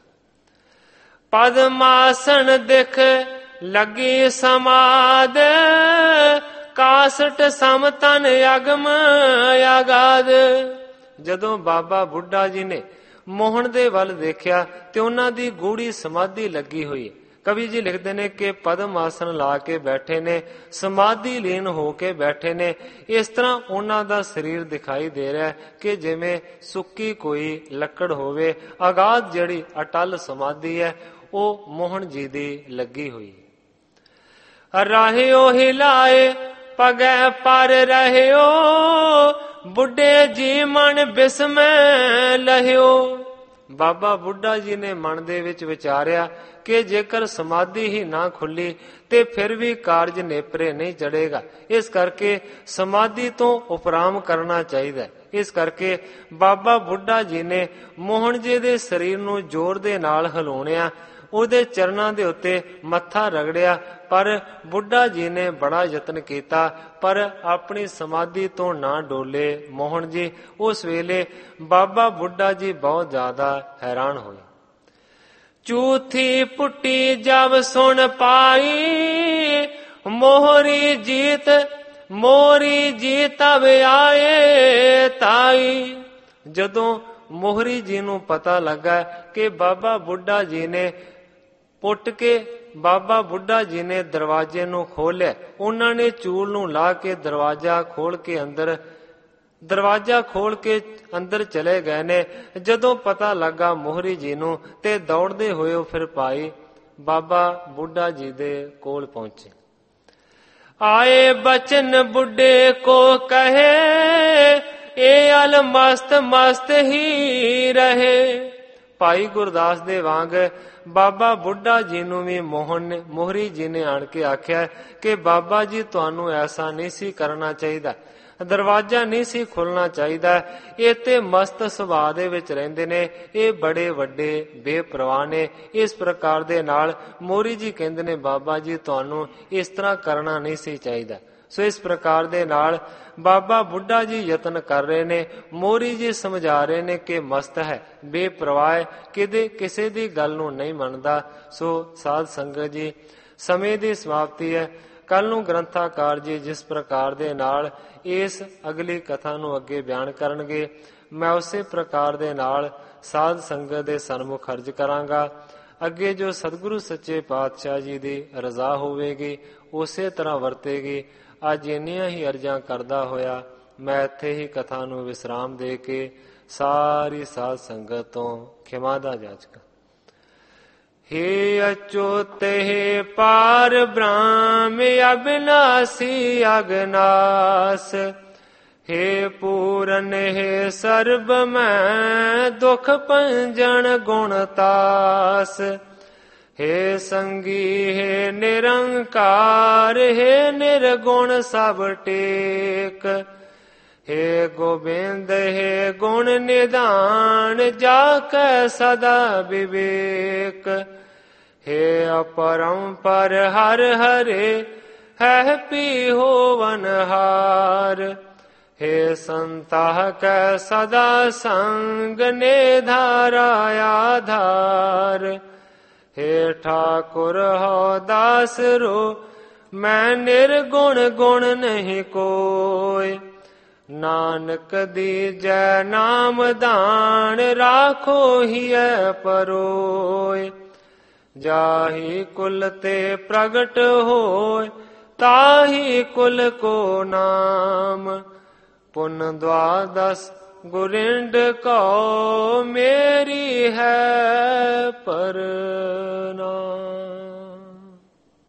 ਪਦਮਾਸਣ ਦਿਖ ਲੱਗੀ ਸਮਾਦ, ਕਾਸਟ ਸਮਤਨ ਅਗਮ ਆਗਾਦ। ਜਦੋਂ ਬਾਬਾ ਬੁੱਢਾ ਜੀ ਨੇ ਮੋਹਨ ਦੇ ਵੱਲ ਦੇਖਿਆ ਤੇ ਉਹਨਾਂ ਦੀ ਗੂੜੀ ਸਮਾਧੀ ਲੱਗੀ ਹੋਈ। ਕਵੀ ਜੀ ਲਿਖਦੇ ਨੇ ਕਿ ਪਦਮ ਆਸਣ ਲਾ ਕੇ ਬੈਠੇ ਨੇ, ਸਮਾਧੀ ਲੀਨ ਹੋ ਕੇ ਬੈਠੇ ਨੇ। ਇਸ ਤਰ੍ਹਾਂ ਉਹਨਾਂ ਦਾ ਸਰੀਰ ਦਿਖਾਈ ਦੇ ਰਿਹਾ ਕਿ ਜਿਵੇਂ ਸੁੱਕੀ ਕੋਈ ਲੱਕੜ ਹੋਵੇ। ਆਗਾਦ ਜਿਹੜੀ ਅਟਲ ਸਮਾਧੀ ਹੈ ਉਹ ਮੋਹਨ ਜੀ ਦੀ ਲੱਗੀ ਹੋਈ। ਰਾਹਿਓ ਹਿਲਾਏ ਪਗੈ ਪਰ ਰਹਿਓ, ਬੁੱਢੇ ਜੀ ਮਨ ਬਿਸਮੈ ਲਹਿਓ। ਬਾਬਾ ਬੁੱਢਾ ਜੀ ਨੇ ਮਨ ਦੇ ਵਿੱਚ ਵਿਚਾਰਿਆ ਕਿ ਜੇਕਰ ਸਮਾਧੀ ਹੀ ਨਾ ਖੁੱਲੀ ਤੇ ਫਿਰ ਵੀ ਕਾਰਜ ਨੇਪਰੇ ਨਹੀਂ ਚੜੇਗਾ। ਇਸ ਕਰਕੇ ਸਮਾਧੀ ਤੋਂ ਉਪਰਾਮ ਕਰਨਾ ਚਾਹੀਦਾ। ਇਸ ਕਰਕੇ ਬਾਬਾ ਬੁੱਢਾ ਜੀ ਨੇ ਮੋਹਨ ਜੀ ਦੇ ਸਰੀਰ ਨੂੰ ਜ਼ੋਰ ਦੇ ਨਾਲ ਹਿਲਾਉਣਿਆ, ਉਹਦੇ ਚਰਨਾਂ ਦੇ ਉੱਤੇ ਮੱਥਾ ਰਗੜਿਆ। ਪਰ ਬੁੱਢਾ ਜੀ ਨੇ ਬੜਾ ਯਤਨ ਕੀਤਾ ਪਰ ਆਪਣੀ ਸਮਾਧੀ ਤੋਂ ਨਾ ਡੋਲੇ ਮੋਹਨ ਜੀ। ਉਸ ਵੇਲੇ ਬਾਬਾ ਬੁੱਢਾ ਜੀ ਬਹੁਤ ਜ਼ਿਆਦਾ ਹੈਰਾਨ ਹੋਏ। ਚੂਥੀ ਪੁੱਟੀ ਜਬ ਸੁਣ ਪਾਈ, ਮੋਹਰੀ ਜੀਤ ਤਬ ਆਏ ਤਾਈ। ਜਦੋਂ ਮੋਹਰੀ ਜੀ ਨੂੰ ਪਤਾ ਲੱਗਾ ਕਿ ਬਾਬਾ ਬੁੱਢਾ ਜੀ ਨੇ ਪੁੱਟ ਕੇ ਬਾਬਾ ਬੁੱਢਾ ਜੀ ਨੇ ਦਰਵਾਜ਼ੇ ਨੂੰ ਖੋਲਿਆ, ਉਹਨਾਂ ਨੇ ਚੂਲ ਨੂੰ ਲਾ ਕੇ ਦਰਵਾਜ਼ਾ ਖੋਲ ਕੇ ਅੰਦਰ ਚਲੇ ਗਏ ਨੇ। ਜਦੋਂ ਪਤਾ ਲੱਗਾ ਮੋਹਰੀ ਜੀ ਨੂੰ ਤੇ ਦੌੜਦੇ ਹੋਏ ਉਹ ਫਿਰ ਭਾਈ ਬਾਬਾ ਬੁੱਢਾ ਜੀ ਦੇ ਕੋਲ ਪਹੁੰਚੇ। ਆਏ ਬਚਨ ਬੁੱਢੇ ਕੋ ਕਹੇ, ਇਹ ਅਲ ਮਸਤ ਮਸਤ ਹੀ ਰਹੇ। ਭਾਈ ਗੁਰਦਾਸ ਦੇ ਵਾਂਗ ਬਾਬਾ ਬੁੱਢਾ ਜੀ ਨੂੰ ਵੀ ਮੋਹਰੀ ਜੀ ਨੇ ਆਣ ਕੇ ਆਖਿਆ ਕਿ ਬਾਬਾ ਜੀ ਤੁਹਾਨੂੰ ਐਸਾ ਨਹੀਂ ਸੀ ਕਰਨਾ ਚਾਹੀਦਾ, ਦਰਵਾਜ਼ਾ ਨਹੀਂ ਸੀ ਖੁੱਲਣਾ ਚਾਹੀਦਾ। ਇਹ ਤੇ ਮਸਤ ਸੁਭਾਅ ਦੇ ਵਿੱਚ ਰਹਿੰਦੇ ਨੇ, ਇਹ ਬੜੇ ਵੱਡੇ ਬੇਪਰਵਾਹ ਨੇ। ਇਸ ਪ੍ਰਕਾਰ ਦੇ ਨਾਲ ਮੋਹਰੀ ਜੀ ਕਹਿੰਦੇ ਨੇ ਬਾਬਾ ਜੀ ਤੁਹਾਨੂੰ ਇਸ ਤਰ੍ਹਾਂ ਕਰਨਾ ਨਹੀਂ ਸੀ ਚਾਹੀਦਾ। ਸੋ ਇਸ ਪ੍ਰਕਾਰ ਦੇ ਨਾਲ ਬਾਬਾ ਬੁੱਢਾ ਜੀ ਯਤਨ ਕਰ ਰਹੇ ਨੇ, ਮੋਹਰੀ ਜੀ ਸਮਝਾ ਰਹੇ ਨੇ ਕਿ ਮਸਤ ਹੈ, ਬੇਪਰਵਾਹ ਹੈ, ਕਿਸੇ ਦੀ ਗੱਲ ਨੂੰ ਨਹੀਂ ਮੰਨਦਾ। ਸੋ ਸਾਧ ਸੰਗਤ ਜੀ, ਸਮੇਂ ਦੀ ਸਮਾਪਤੀ ਹੈ। ਕੱਲ ਨੂੰ ਗ੍ਰੰਥਾਕਾਰ ਜੀ ਜਿਸ ਪ੍ਰਕਾਰ ਦੇ ਨਾਲ ਇਸ ਅਗਲੀ ਕਥਾ ਨੂੰ ਅੱਗੇ ਬਿਆਨ ਕਰਨਗੇ, ਮੈਂ ਉਸੇ ਪ੍ਰਕਾਰ ਦੇ ਨਾਲ ਸਾਧ ਸੰਗਤ ਦੇ ਸਨਮੁਖ ਅਰਜ ਕਰਾਂਗਾ। ਅੱਗੇ ਜੋ ਸਤਿਗੁਰੂ ਸੱਚੇ ਪਾਤਸ਼ਾਹ ਜੀ ਦੀ ਰਜ਼ਾ ਹੋਵੇਗੀ ਉਸੇ ਤਰ੍ਹਾਂ ਵਰਤੇਗੀ। ਅੱਜ ਇੰਨੀਆਂ ਹੀ ਅਰਜ਼ਾਂ ਕਰਦਾ ਹੋਇਆ ਮੈਂ ਇੱਥੇ ਹੀ ਕਥਾ ਨੂੰ ਵਿਸਰਾਮ ਦੇ ਕੇ ਸਾਰੀ ਸਾਧ ਸੰਗਤ ਤੋਂ ਖਿਮਾ ਦਾ ਜਾਚਕਾਂ। हे अच्युत हे पार ब्रह्म अविनाशी अगनास, हे पूरन हे सर्ब मैं दुख पंजन गुणतास, हे संगी हे निरंकार, हे निर्गुण सब टेक, हे गोबिंद हे गुण निधान, जाकै सदा विवेक, हे अपरंपर हर हरे है पी होवनहार, हे संताह कै सदा संग ने धारा आधार, हे ठाकुर हो दास रो मैं निर्गुण गुण नहीं कोय, नानक दीजै नाम दान राखो हिय परोय, जाहि कुल ते प्रगट होय ताहि कुल को नाम, पुन द्वादश गुरिंड को मेरी है प्रणाम।